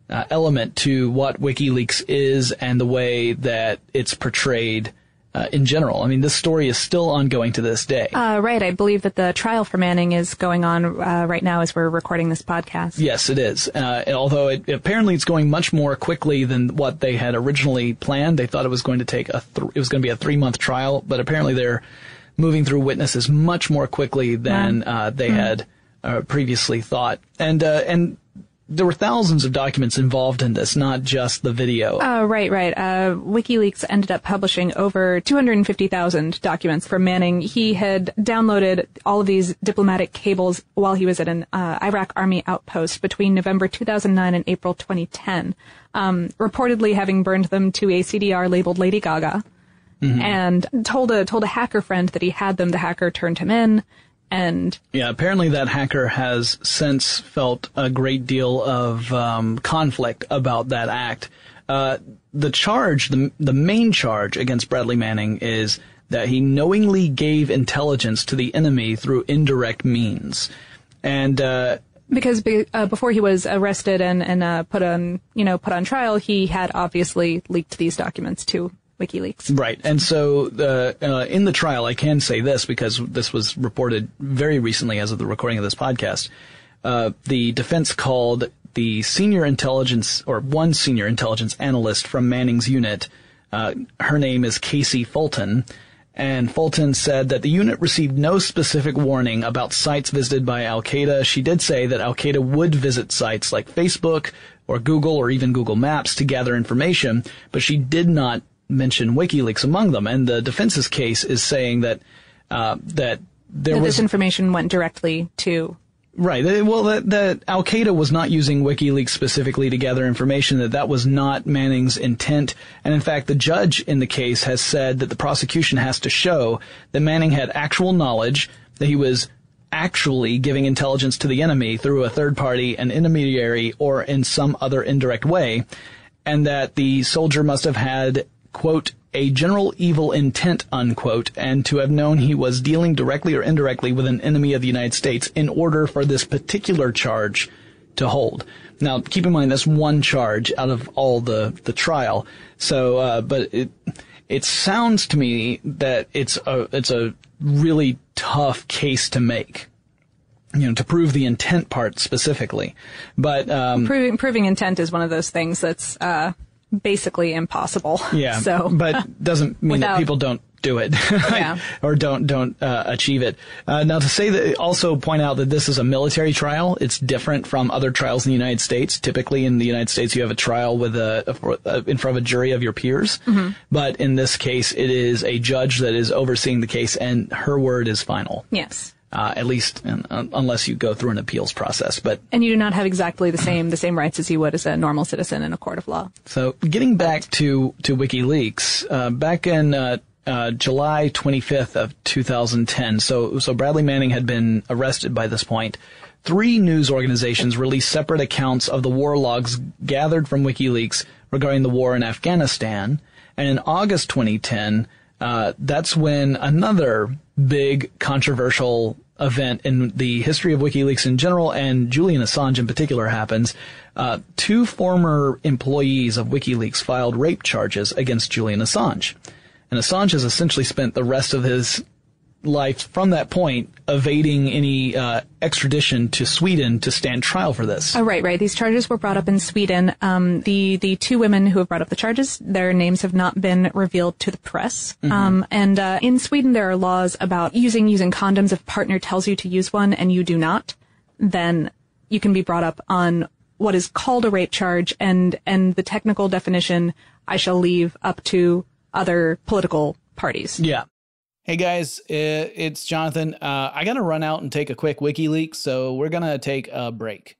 uh, element to what WikiLeaks is and the way that it's portrayed uh, in general. I mean, this story is still ongoing to this day. Uh, right. I believe that the trial for Manning is going on uh, right now as we're recording this podcast. Yes, it is. Uh, although it, apparently it's going much more quickly than what they had originally planned. They thought it was going to take a th- it was going to be a three month trial, but apparently they're moving through witnesses much more quickly than yeah. uh, they mm-hmm. had uh, previously thought. And uh, and there were thousands of documents involved in this, not just the video. Uh, right, right. Uh, WikiLeaks ended up publishing over two hundred fifty thousand documents from Manning. He had downloaded all of these diplomatic cables while he was at an uh, Iraq Army outpost between November two thousand nine and April twenty ten, um, reportedly having burned them to a C D R labeled Lady Gaga, mm-hmm. and told a told a hacker friend that he had them. The hacker turned him in. And yeah, apparently that hacker has since felt a great deal of um, conflict about that act. Uh, the charge, the the main charge against Bradley Manning is that he knowingly gave intelligence to the enemy through indirect means, and uh, because be, uh, before he was arrested and and uh, put on you know put on trial, he had obviously leaked these documents to WikiLeaks. Right. And so uh, uh, in the trial, I can say this because this was reported very recently as of the recording of this podcast. Uh, the defense called the senior intelligence or one senior intelligence analyst from Manning's unit. Uh, her name is Casey Fulton. And Fulton said that the unit received no specific warning about sites visited by Al-Qaeda. She did say that Al-Qaeda would visit sites like Facebook or Google or even Google Maps to gather information, but she did not mention WikiLeaks among them, and the defense's case is saying that uh, that there that was this information went directly to right. Well, that, that Al-Qaeda was not using WikiLeaks specifically to gather information. That that was not Manning's intent, and in fact, the judge in the case has said that the prosecution has to show that Manning had actual knowledge that he was actually giving intelligence to the enemy through a third party, an intermediary, or in some other indirect way, and that the soldier must have had, quote, a general evil intent, unquote, and to have known he was dealing directly or indirectly with an enemy of the United States in order for this particular charge to hold. Now, keep in mind, that's one charge out of all the, the trial. So, uh, but it, it sounds to me that it's a, it's a really tough case to make. You know, to prove the intent part specifically. But, um, proving, proving intent is one of those things that's, uh, basically impossible. Yeah. So, but doesn't mean without, that people don't do it. Yeah. or don't, don't, uh, achieve it. Uh, now to say that, also point out that this is a military trial. It's different from other trials in the United States. Typically in the United States, you have a trial with a, a in front of a jury of your peers. Mm-hmm. But in this case, it is a judge that is overseeing the case and her word is final. Yes. Uh, at least in, uh, unless you go through an appeals process. But and you do not have exactly the same the same rights as you would as a normal citizen in a court of law. So getting back to to WikiLeaks, uh, back in uh, uh, July twenty-fifth of two thousand ten, so so Bradley Manning had been arrested by this point. Three news organizations released separate accounts of the war logs gathered from WikiLeaks regarding the war in Afghanistan. And in August twenty ten, uh, that's when another big controversial event in the history of WikiLeaks in general and Julian Assange in particular happens. Uh, two former employees of WikiLeaks filed rape charges against Julian Assange. And Assange has essentially spent the rest of his life from that point evading any uh, extradition to Sweden to stand trial for this. Oh, right, right. These charges were brought up in Sweden. Um, the the two women who have brought up the charges, their names have not been revealed to the press. Mm-hmm. Um, and uh, in Sweden, there are laws about using using condoms. If a partner tells you to use one and you do not, then you can be brought up on what is called a rape charge, and and the technical definition I shall leave up to other political parties. Yeah. Hey guys, it's Jonathan. Uh, I got to run out and take a quick WikiLeaks, so we're going to take a break.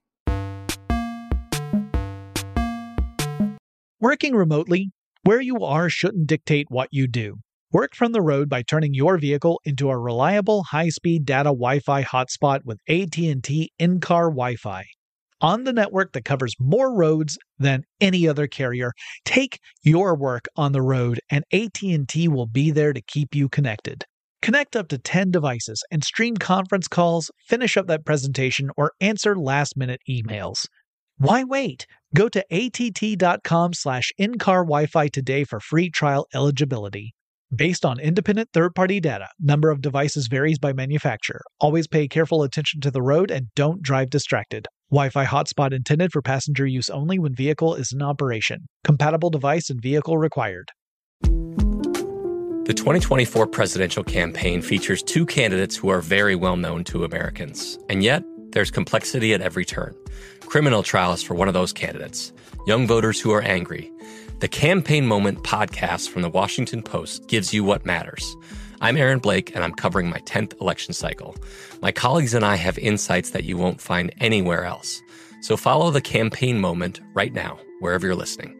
Working remotely, where you are shouldn't dictate what you do. Work from the road by turning your vehicle into a reliable high-speed data Wi-Fi hotspot with A T and T in-car Wi-Fi. On the network that covers more roads than any other carrier, take your work on the road and A T and T will be there to keep you connected. Connect up to ten devices and stream conference calls, finish up that presentation, or answer last-minute emails. Why wait? Go to att.com slash in-car Wi-Fi today for free trial eligibility. Based on independent third-party data, number of devices varies by manufacturer. Always pay careful attention to the road and don't drive distracted. Wi-Fi hotspot intended for passenger use only when vehicle is in operation. Compatible device and vehicle required. The twenty twenty-four presidential campaign features two candidates who are very well known to Americans. And yet, there's complexity at every turn. Criminal trials for one of those candidates. Young voters who are angry. The Campaign Moment podcast from the Washington Post gives you what matters. I'm Aaron Blake, and I'm covering my tenth election cycle. My colleagues and I have insights that you won't find anywhere else. So follow The Campaign Moment right now, wherever you're listening.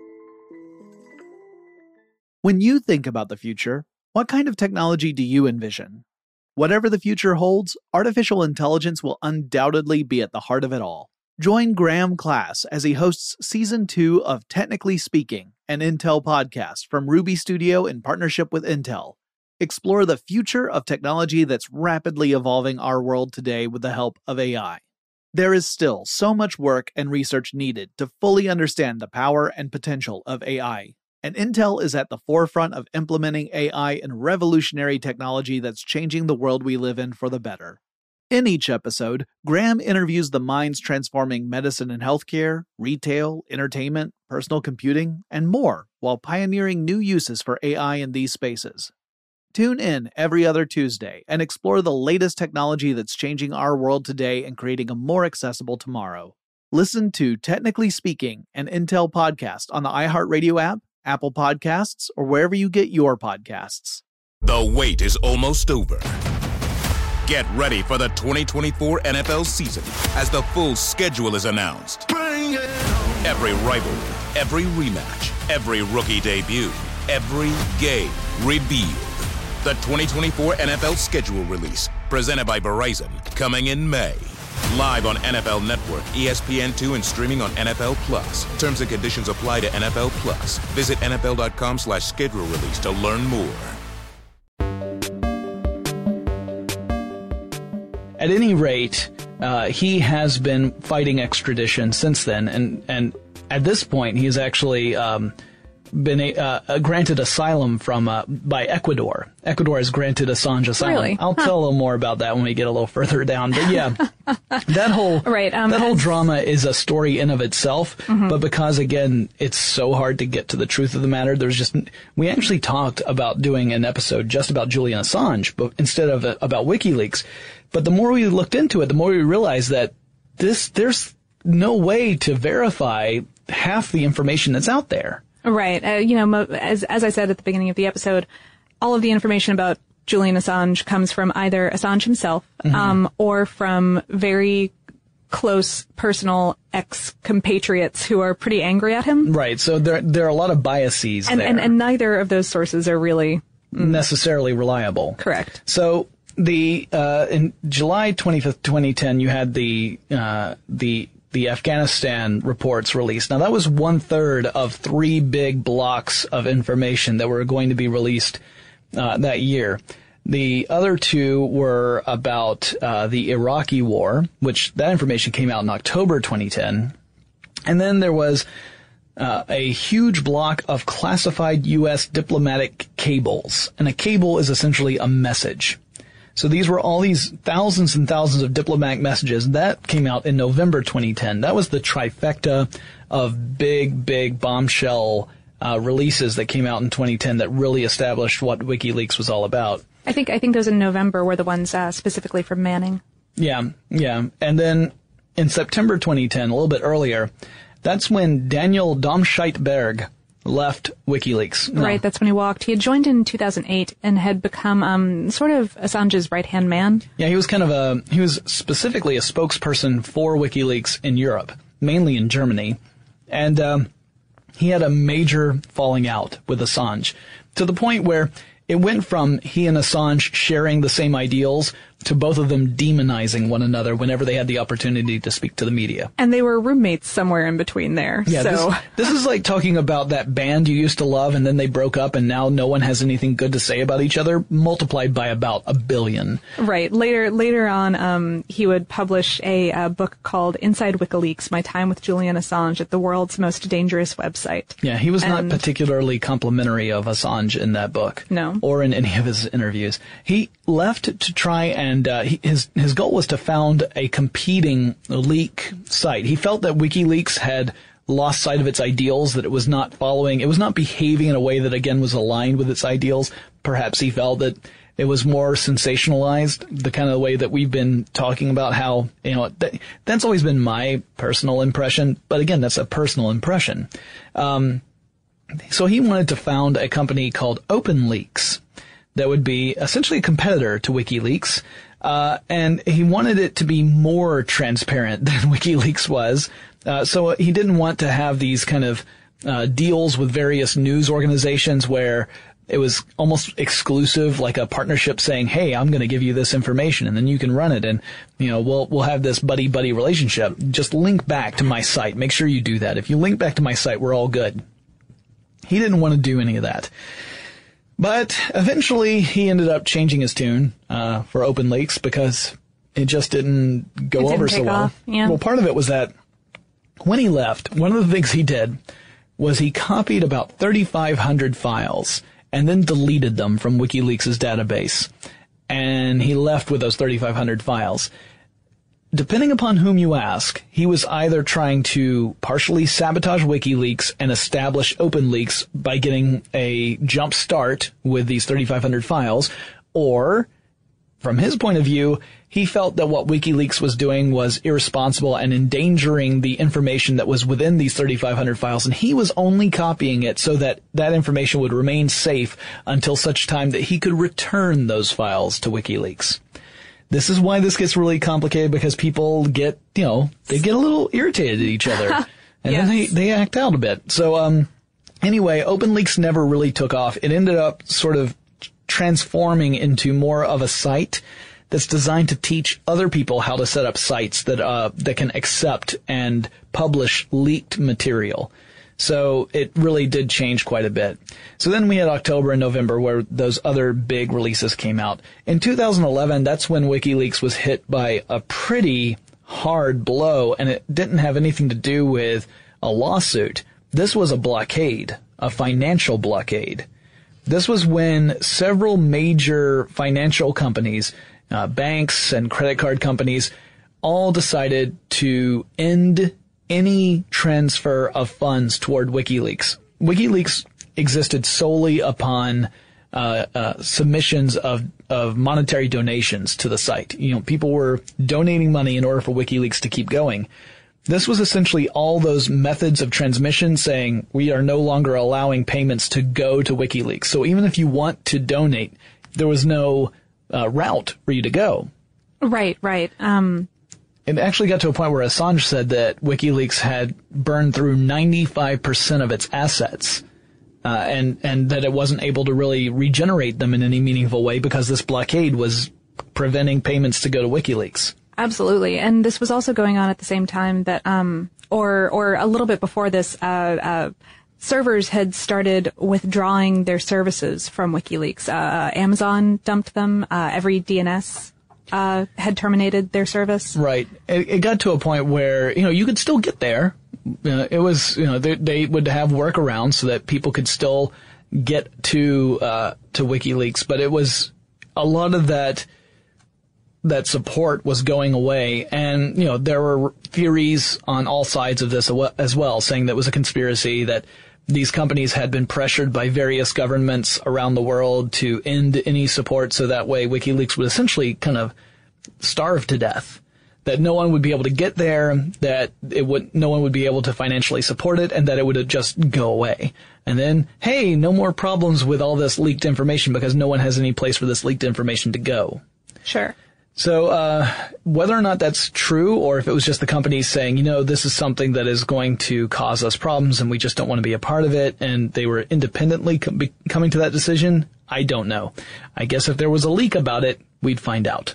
When you think about the future, what kind of technology do you envision? Whatever the future holds, artificial intelligence will undoubtedly be at the heart of it all. Join Graham Class as he hosts Season two of Technically Speaking, an Intel podcast from Ruby Studio in partnership with Intel. Explore the future of technology that's rapidly evolving our world today with the help of A I. There is still so much work and research needed to fully understand the power and potential of A I. And Intel is at the forefront of implementing A I and revolutionary technology that's changing the world we live in for the better. In each episode, Graham interviews the minds transforming medicine and healthcare, retail, entertainment, personal computing, and more, while pioneering new uses for A I in these spaces. Tune in every other Tuesday and explore the latest technology that's changing our world today and creating a more accessible tomorrow. Listen to Technically Speaking, an Intel podcast on the iHeartRadio app, Apple Podcasts, or wherever you get your podcasts. The wait is almost over. Get ready for the twenty twenty-four N F L season as the full schedule is announced. Bring it on. Every rivalry, every rematch, every rookie debut, every game revealed. The twenty twenty-four N F L schedule release, presented by Verizon, coming in May. Live on N F L Network, E S P N two, and streaming on N F L Plus. Terms and conditions apply to N F L Plus. Visit N F L dot com slash schedule release to learn more. At any rate, uh, he has been fighting extradition since then, and, and at this point, he has actually um, been a, uh, granted asylum from uh, by Ecuador. Ecuador has granted Assange asylum. Really? I'll huh. tell a little more about that when we get a little further down. But yeah, that whole right, um, that whole drama is a story in of itself. Mm-hmm. But because again, it's so hard to get to the truth of the matter. There's just we actually talked about doing an episode just about Julian Assange, but instead of uh, about WikiLeaks. But the more we looked into it, the more we realized that this there's no way to verify half the information that's out there. Right. Uh, you know, mo- as as I said at the beginning of the episode, all of the information about Julian Assange comes from either Assange himself, mm-hmm. um, or from very close personal ex-compatriots who are pretty angry at him. Right. So there there are a lot of biases and, there. And, and neither of those sources are really mm, necessarily reliable. Correct. So the uh, in July twenty-fifth, twenty ten, you had the uh, the the Afghanistan reports released. Now, that was one third of three big blocks of information that were going to be released uh, that year. The other two were about uh, the Iraqi war, which that information came out in October twenty ten. And then there was uh, a huge block of classified U S diplomatic cables. And a cable is essentially a message. So these were all these thousands and thousands of diplomatic messages. That came out in November twenty ten. That was the trifecta of big, big bombshell uh, releases that came out in twenty ten that really established what WikiLeaks was all about. I think I think those in November were the ones uh, specifically from Manning. Yeah, yeah. And then in September twenty ten, a little bit earlier, that's when Daniel Domscheit-Berg left WikiLeaks. No. Right, that's when he walked. He had joined in two thousand eight and had become um sort of Assange's right-hand man. Yeah, he was kind of a, he was specifically a spokesperson for WikiLeaks in Europe, mainly in Germany. And um, he had a major falling out with Assange, to the point where it went from he and Assange sharing the same ideals to both of them demonizing one another whenever they had the opportunity to speak to the media. And they were roommates somewhere in between there. Yeah, so. this, this is like talking about that band you used to love and then they broke up and now no one has anything good to say about each other, multiplied by about a billion. Right. Later later on, um, he would publish a, a book called Inside WikiLeaks, My Time with Julian Assange at the World's Most Dangerous Website. Yeah, he was and, not particularly complimentary of Assange in that book. No. Or in any of his interviews. He left to try and uh, he, his his goal was to found a competing leak site. He felt that WikiLeaks had lost sight of its ideals, that it was not following, it was not behaving in a way that again was aligned with its ideals. Perhaps he felt that it was more sensationalized, the kind of way that we've been talking about how, you know, that, that's always been my personal impression. But again, that's a personal impression. Um, so he wanted to found a company called OpenLeaks that would be essentially a competitor to WikiLeaks. Uh, and he wanted it to be more transparent than WikiLeaks was. Uh, so he didn't want to have these kind of, uh, deals with various news organizations where it was almost exclusive, like a partnership saying, hey, I'm going to give you this information and then you can run it. And, you know, we'll, we'll have this buddy buddy relationship. Just link back to my site. Make sure you do that. If you link back to my site, we're all good. He didn't want to do any of that. But eventually he ended up changing his tune, uh, for OpenLeaks because it just didn't go it didn't over so well. Off. Yeah. Well, part of it was that when he left, one of the things he did was he copied about thirty-five hundred files and then deleted them from WikiLeaks' database. And he left with those thirty-five hundred files. Depending upon whom you ask, he was either trying to partially sabotage WikiLeaks and establish OpenLeaks by getting a jump start with these thirty-five hundred files, or, from his point of view, he felt that what WikiLeaks was doing was irresponsible and endangering the information that was within these thirty-five hundred files, and he was only copying it so that that information would remain safe until such time that he could return those files to WikiLeaks. This is why this gets really complicated, because people get, you know, they get a little irritated at each other. And yes. then they, they act out a bit. So, um, anyway, OpenLeaks never really took off. It ended up sort of transforming into more of a site that's designed to teach other people how to set up sites that, uh, that can accept and publish leaked material. So it really did change quite a bit. So then we had October and November where those other big releases came out. In two thousand eleven, that's when WikiLeaks was hit by a pretty hard blow, and it didn't have anything to do with a lawsuit. This was a blockade, a financial blockade. This was when several major financial companies, uh, banks and credit card companies, all decided to end any transfer of funds toward WikiLeaks. WikiLeaks existed solely upon uh, uh submissions of of monetary donations to the site. You know, people were donating money in order for WikiLeaks to keep going. This was essentially all those methods of transmission saying we are no longer allowing payments to go to WikiLeaks. So even if you want to donate, there was no uh, route for you to go. Right, right. Um It actually got to a point where Assange said that WikiLeaks had burned through ninety-five percent of its assets, uh, and, and that it wasn't able to really regenerate them in any meaningful way because this blockade was preventing payments to go to WikiLeaks. Absolutely. And this was also going on at the same time that, um, or, or a little bit before this, uh, uh, servers had started withdrawing their services from WikiLeaks. Uh, Amazon dumped them, uh, every D N S Uh, had terminated their service. Right. It, it got to a point where, you know, you could still get there. Uh, it was, you know, they, they would have workarounds so that people could still get to, uh, to WikiLeaks, but it was a lot of that, that support was going away. And, you know, there were theories on all sides of this as well, saying that it was a conspiracy, that these companies had been pressured by various governments around the world to end any support, so that way WikiLeaks would essentially kind of starve to death. That no one would be able to get there, that it would, no one would be able to financially support it, and that it would just go away. And then, hey, no more problems with all this leaked information because no one has any place for this leaked information to go. Sure. So, uh, whether or not that's true, or if it was just the companies saying, you know, this is something that is going to cause us problems and we just don't want to be a part of it, and they were independently com- be- coming to that decision, I don't know. I guess if there was a leak about it, we'd find out.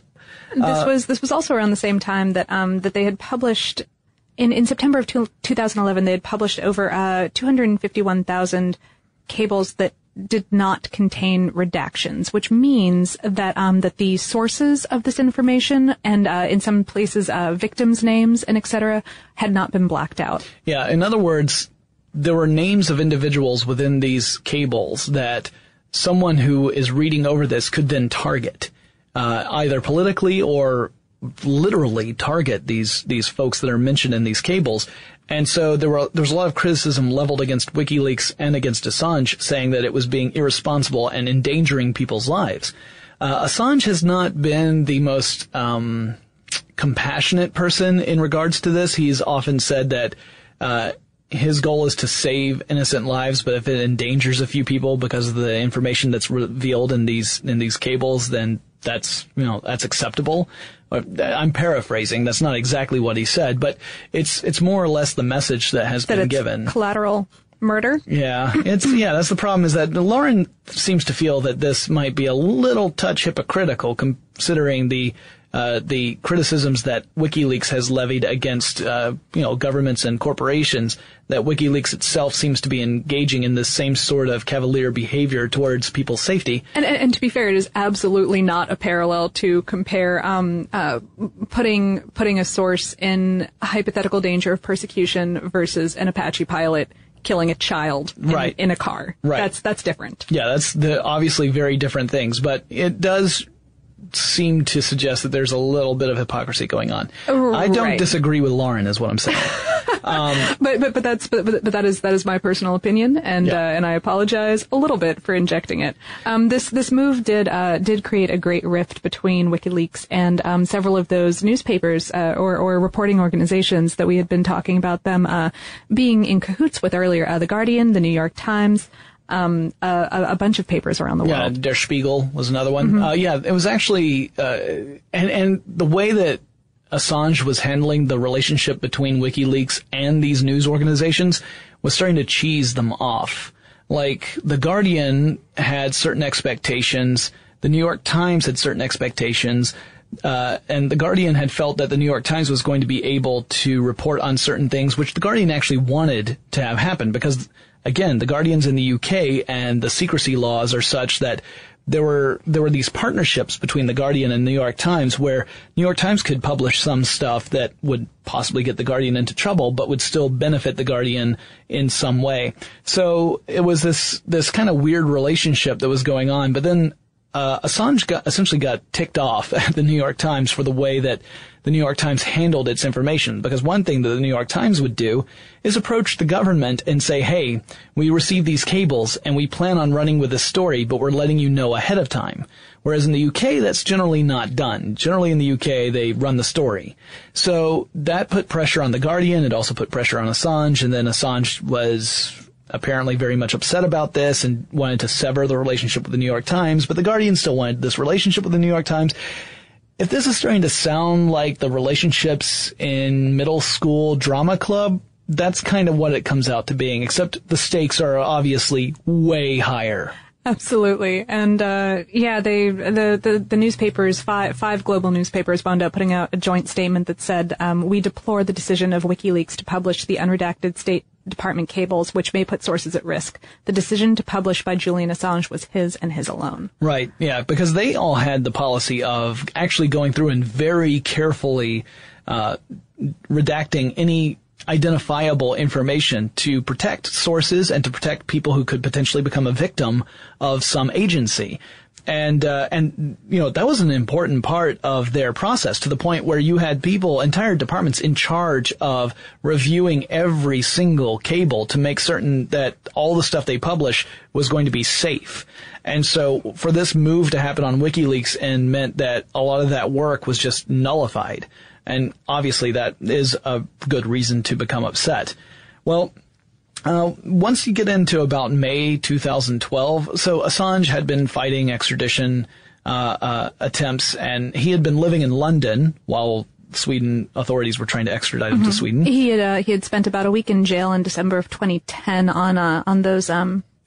This Uh, was this was also around the same time that um that they had published in in September of two, twenty eleven they had published over uh two hundred fifty-one thousand cables that did not contain redactions, which means that um that the sources of this information and uh in some places uh victims' names and et cetera had not been blacked out. Yeah, in other words, there were names of individuals within these cables that someone who is reading over this could then target, uh, either politically or literally target these, these folks that are mentioned in these cables. And so there were, there was a lot of criticism leveled against WikiLeaks and against Assange, saying that it was being irresponsible and endangering people's lives. Uh, Assange has not been the most, um, compassionate person in regards to this. He's often said that, uh, his goal is to save innocent lives, but if it endangers a few people because of the information that's revealed in these in these cables, then that's, you know, that's acceptable. I'm paraphrasing. That's not exactly what he said, but it's it's more or less the message that has that been it's given. Collateral murder. Yeah, it's yeah. That's the problem. Is that Lauren seems to feel that this might be a little touch hypocritical, considering the. Uh, the criticisms that WikiLeaks has levied against, uh, you know, governments and corporations, that WikiLeaks itself seems to be engaging in this same sort of cavalier behavior towards people's safety. And, and, and to be fair, it is absolutely not a parallel to compare um, uh, putting putting a source in hypothetical danger of persecution versus an Apache pilot killing a child in, right. in a car. Right. That's that's different. Yeah, that's the obviously very different things, but it does seem to suggest that there's a little bit of hypocrisy going on. I don't right. disagree with Lauren, is what I'm saying. um, but but but that's but, but that is that is my personal opinion, and yeah. uh, and I apologize a little bit for injecting it. Um, this this move did uh, did create a great rift between WikiLeaks and um, several of those newspapers uh, or or reporting organizations that we had been talking about them uh, being in cahoots with earlier. Uh, the Guardian, the New York Times. Um, a, a bunch of papers around the yeah, world. Yeah, Der Spiegel was another one. Mm-hmm. Uh, yeah, it was actually, uh, and, and the way that Assange was handling the relationship between WikiLeaks and these news organizations was starting to cheese them off. Like, The Guardian had certain expectations, the New York Times had certain expectations, uh, and The Guardian had felt that the New York Times was going to be able to report on certain things, which The Guardian actually wanted to have happen, because again, the Guardian's in the U K, and the secrecy laws are such that there were there were these partnerships between the Guardian and New York Times, where New York Times could publish some stuff that would possibly get the Guardian into trouble, but would still benefit the Guardian in some way. So it was this this kind of weird relationship that was going on. But then uh, Assange got, essentially got ticked off at the New York Times for the way that the New York Times handled its information. Because one thing that the New York Times would do is approach the government and say, hey, we received these cables and we plan on running with this story, but we're letting you know ahead of time. Whereas in the U K, that's generally not done. Generally in the U K, they run the story. So that put pressure on The Guardian. It also put pressure on Assange. And then Assange was apparently very much upset about this and wanted to sever the relationship with the New York Times. But The Guardian still wanted this relationship with the New York Times. If this is starting to sound like the relationships in middle school drama club, that's kind of what it comes out to being, except the stakes are obviously way higher. Absolutely. And, uh, yeah, they, the, the, the newspapers, five, five global newspapers wound up putting out a joint statement that said, um, we deplore the decision of WikiLeaks to publish the unredacted State Department cables, which may put sources at risk. The decision to publish by Julian Assange was his and his alone. Right. Yeah. Because they all had the policy of actually going through and very carefully, uh, redacting any identifiable information to protect sources and to protect people who could potentially become a victim of some agency. And, uh, and, you know, that was an important part of their process, to the point where you had people, entire departments in charge of reviewing every single cable to make certain that all the stuff they publish was going to be safe. And so for this move to happen on WikiLeaks and meant that a lot of that work was just nullified. And obviously that is a good reason to become upset. Well, Uh, once you get into about May two thousand twelve, so Assange had been fighting extradition uh, uh, attempts, and he had been living in London while Sweden authorities were trying to extradite him Mm-hmm. to Sweden. He had uh, he had spent about a week in jail in December of twenty ten on uh, on those um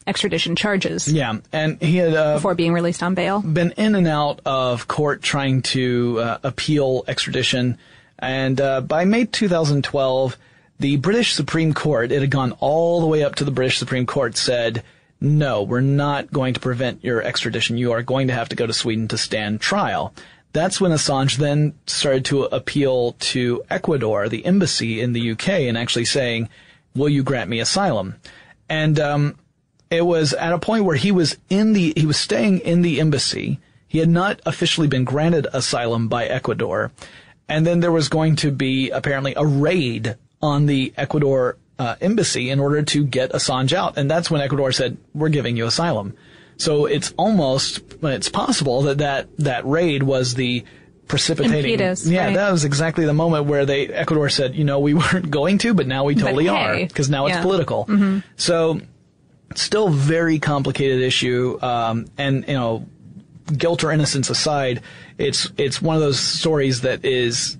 extradition charges. Yeah, and he had uh, before being released on bail. Been in and out of court trying to uh, appeal extradition, and uh, by May two thousand twelve, the British Supreme Court, it had gone all the way up to the British Supreme Court, said, no, we're not going to prevent your extradition. You are going to have to go to Sweden to stand trial. That's when Assange then started to appeal to Ecuador, the embassy in the U K, and actually saying, will you grant me asylum? And um it was at a point where he was in the he was staying in the embassy. He had not officially been granted asylum by Ecuador. And then there was going to be apparently a raid on the Ecuador uh, embassy in order to get Assange out. And that's when Ecuador said, we're giving you asylum. So it's almost, it's possible that that, that raid was the precipitating. Impetus, yeah, right. That was exactly the moment where they, Ecuador said, you know, we weren't going to, but now we totally but are, hey, because now yeah. it's political. Mm-hmm. So, still very complicated issue, um, and, you know, guilt or innocence aside, it's, it's one of those stories that is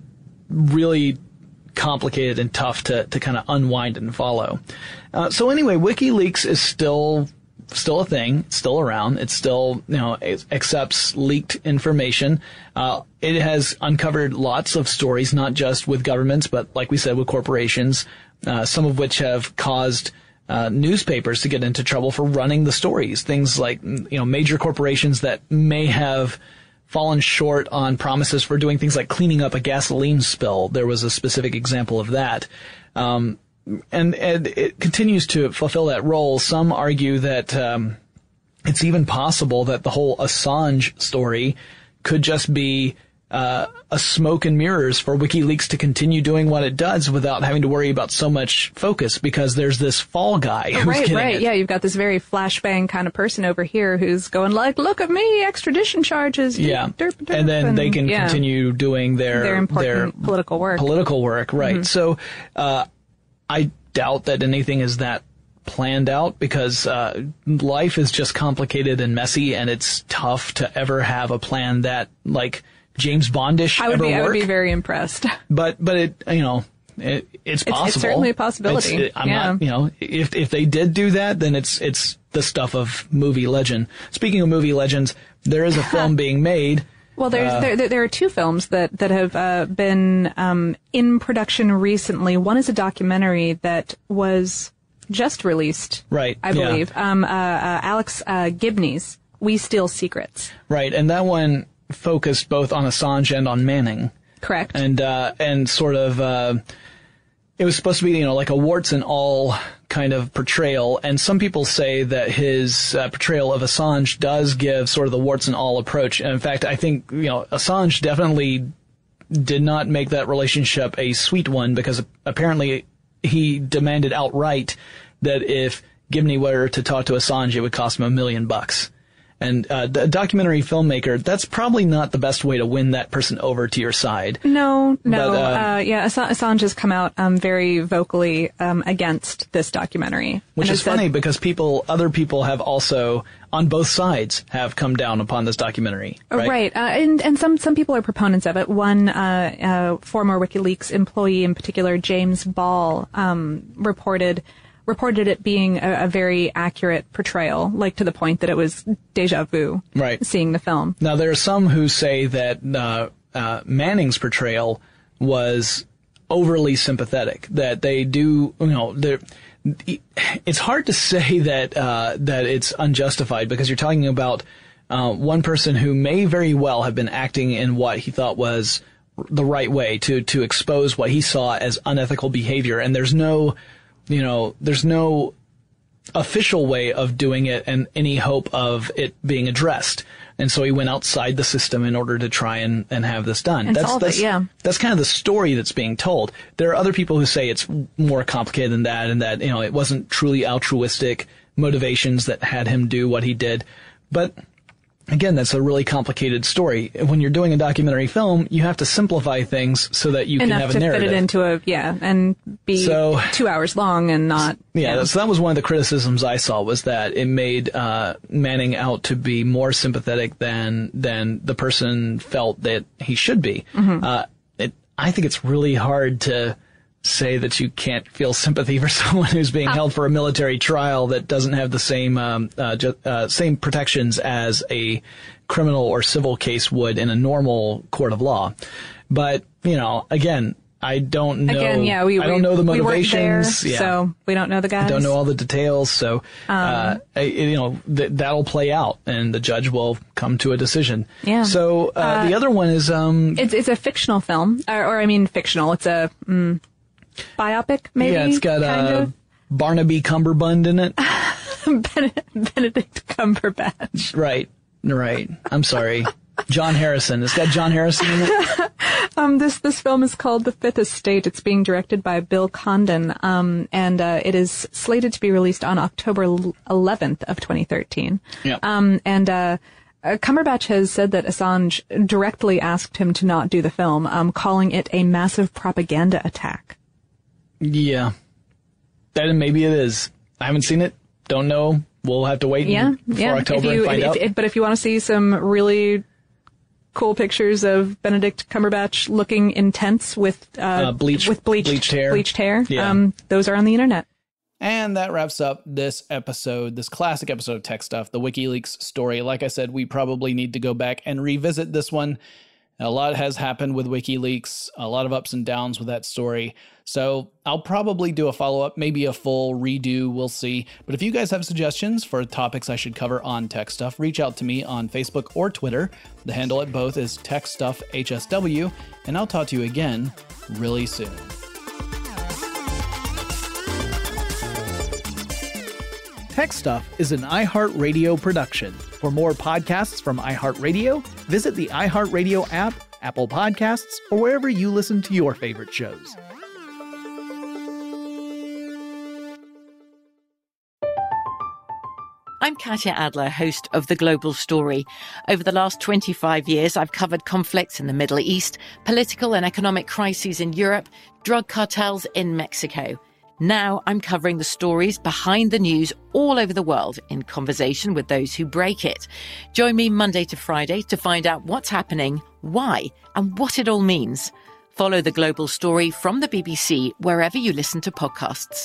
really complicated and tough to, to kind of unwind and follow. Uh, so anyway, WikiLeaks is still, still a thing, it's still around, it's still, you know, it accepts leaked information. Uh, it has uncovered lots of stories, not just with governments, but like we said, with corporations, uh, some of which have caused Uh, newspapers to get into trouble for running the stories. Things like, you know, major corporations that may have fallen short on promises for doing things like cleaning up a gasoline spill. There was a specific example of that. Um, and, and it continues to fulfill that role. Some argue that, um, it's even possible that the whole Assange story could just be Uh, a smoke and mirrors for WikiLeaks to continue doing what it does without having to worry about so much focus, because there's this fall guy who's right, getting right. it. Yeah, you've got this very flashbang kind of person over here who's going like, look at me, extradition charges. Yeah. Derp, derp, and then and, they can yeah. continue doing their, their important their political work. Political work, right. Mm-hmm. So, uh, I doubt that anything is that planned out, because, uh, life is just complicated and messy, and it's tough to ever have a plan that, like, James Bondish I would ever be, work. I would be very impressed. But, but it, you know, it, it's possible. It's, it's certainly a possibility. It's, it, I'm yeah. not, you know, if, if they did do that, then it's, it's the stuff of movie legend. Speaking of movie legends, there is a film being made. Well, there's, uh, there, there, there are two films that, that have, uh, been, um, in production recently. One is a documentary that was just released. Right. I yeah. believe. Um, uh, uh, Alex, uh, Gibney's We Steal Secrets. Right. And that one focused both on Assange and on Manning. Correct. And, uh, and sort of, uh, it was supposed to be, you know, like a warts and all kind of portrayal. And some people say that his uh, portrayal of Assange does give sort of the warts and all approach. And in fact, I think, you know, Assange definitely did not make that relationship a sweet one, because apparently he demanded outright that if Gibney were to talk to Assange, it would cost him a million bucks. And uh, a documentary filmmaker, that's probably not the best way to win that person over to your side. No, no. But, uh, uh, yeah, Ass- Assange has come out um, very vocally um, against this documentary. Which and is said, funny, because people, other people have also, on both sides, have come down upon this documentary. Right. Right. Uh, and, and some, some people are proponents of it. One uh, uh, former WikiLeaks employee in particular, James Ball, um, reported reported it being a, a very accurate portrayal, like to the point that it was deja vu. Right. Seeing the film. Now, there are some who say that uh, uh, Manning's portrayal was overly sympathetic, that they do, you know, they're, it's hard to say that uh, that it's unjustified, because you're talking about uh, one person who may very well have been acting in what he thought was the right way to to expose what he saw as unethical behavior, and there's no, you know, there's no official way of doing it and any hope of it being addressed. And so he went outside the system in order to try and, and have this done. And that's, solve that's, it, yeah. That's kind of the story that's being told. There are other people who say it's more complicated than that, and that, you know, it wasn't truly altruistic motivations that had him do what he did. But again, that's a really complicated story. When you're doing a documentary film, you have to simplify things so that you Enough can have a to narrative. fit it into a, yeah, and be So- two hours long and not. Yeah, yeah. so that was one of the criticisms I saw, was that it made uh, Manning out to be more sympathetic than than the person felt that he should be. Mm-hmm. Uh, it, I think it's really hard to say that you can't feel sympathy for someone who's being held for a military trial that doesn't have the same um, uh, ju- uh, same protections as a criminal or civil case would in a normal court of law. But, you know, again, I don't know. Again, yeah, we, I don't know the we motivations. There, yeah. So we don't know the guys. I don't know all the details. So, um, uh, I, you know, th- that'll play out and the judge will come to a decision. Yeah. So, uh, uh, the other one is, um, it's, it's a fictional film or, or I mean, fictional. It's a, mm, biopic, maybe. Yeah, it's got, uh, of? Barnaby Cumberbund in it. Benedict Cumberbatch. Right. Right. I'm sorry. John Harrison. It's got John Harrison in it. um, this this film is called The Fifth Estate. It's being directed by Bill Condon, um, and uh, it is slated to be released on October eleventh of twenty thirteen. Yeah. Um, and uh, uh, Cumberbatch has said that Assange directly asked him to not do the film, um, calling it a massive propaganda attack. Yeah. That maybe it is. I haven't seen it. Don't know. We'll have to wait yeah, for yeah. October if you, and find if, out. If, but if you want to see some really cool pictures of Benedict Cumberbatch looking intense with uh, uh, bleach, with bleached, bleached hair, bleached hair yeah. um, those are on the internet. And that wraps up this episode, this classic episode of Tech Stuff, the WikiLeaks story. Like I said, we probably need to go back and revisit this one. A lot has happened with WikiLeaks, a lot of ups and downs with that story. So I'll probably do a follow-up, maybe a full redo, we'll see. But if you guys have suggestions for topics I should cover on Tech Stuff, reach out to me on Facebook or Twitter. The handle at both is Tech Stuff H S W, and I'll talk to you again really soon. Tech Stuff is an iHeartRadio production. For more podcasts from iHeartRadio, visit the iHeartRadio app, Apple Podcasts, or wherever you listen to your favorite shows. I'm Katya Adler, host of The Global Story. Over the last twenty-five years, I've covered conflicts in the Middle East, political and economic crises in Europe, drug cartels in Mexico. Now I'm covering the stories behind the news all over the world in conversation with those who break it. Join me Monday to Friday to find out what's happening, why, and what it all means. Follow The Global Story from the B B C wherever you listen to podcasts.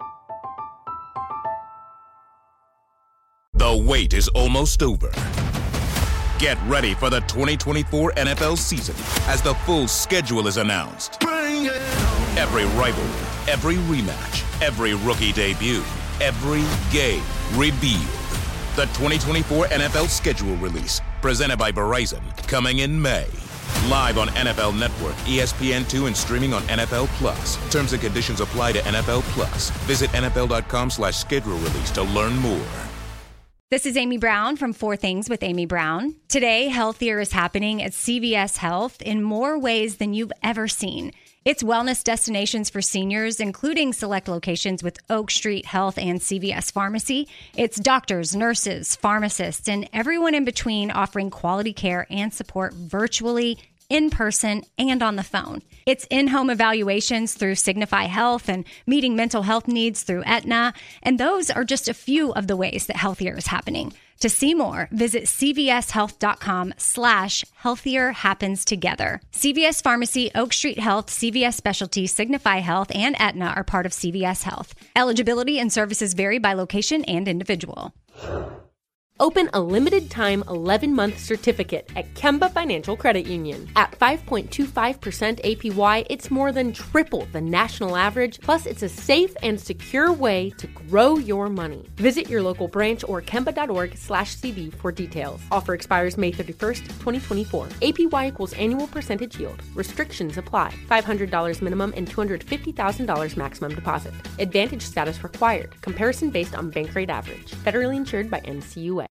The wait is almost over. Get ready for the twenty twenty-four N F L season as the full schedule is announced. Bring it on. Every rivalry, every rematch, every rookie debut, every game revealed. The twenty twenty-four N F L schedule release, presented by Verizon, coming in May. Live on N F L Network, E S P N two, and streaming on N F L Plus. Terms and conditions apply to N F L Plus. Visit N F L dot com slash schedule release to learn more. This is Amy Brown from Four Things with Amy Brown. Today, healthier is happening at C V S Health in more ways than you've ever seen. It's wellness destinations for seniors, including select locations with Oak Street Health and C V S Pharmacy. It's doctors, nurses, pharmacists, and everyone in between offering quality care and support virtually, in person, and on the phone. It's in-home evaluations through Signify Health and meeting mental health needs through Aetna. And those are just a few of the ways that healthier is happening. To see more, visit cvshealth.com slash healthier happens together. C V S Pharmacy, Oak Street Health, C V S Specialty, Signify Health, and Aetna are part of C V S Health. Eligibility and services vary by location and individual. Open a limited-time eleven-month certificate at Kemba Financial Credit Union. At five point two five percent A P Y, it's more than triple the national average, plus it's a safe and secure way to grow your money. Visit your local branch or kemba.org slash CV for details. Offer expires May thirty-first, twenty twenty-four. A P Y equals annual percentage yield. Restrictions apply. five hundred dollars minimum and two hundred fifty thousand dollars maximum deposit. Advantage status required. Comparison based on bank rate average. Federally insured by N C U A.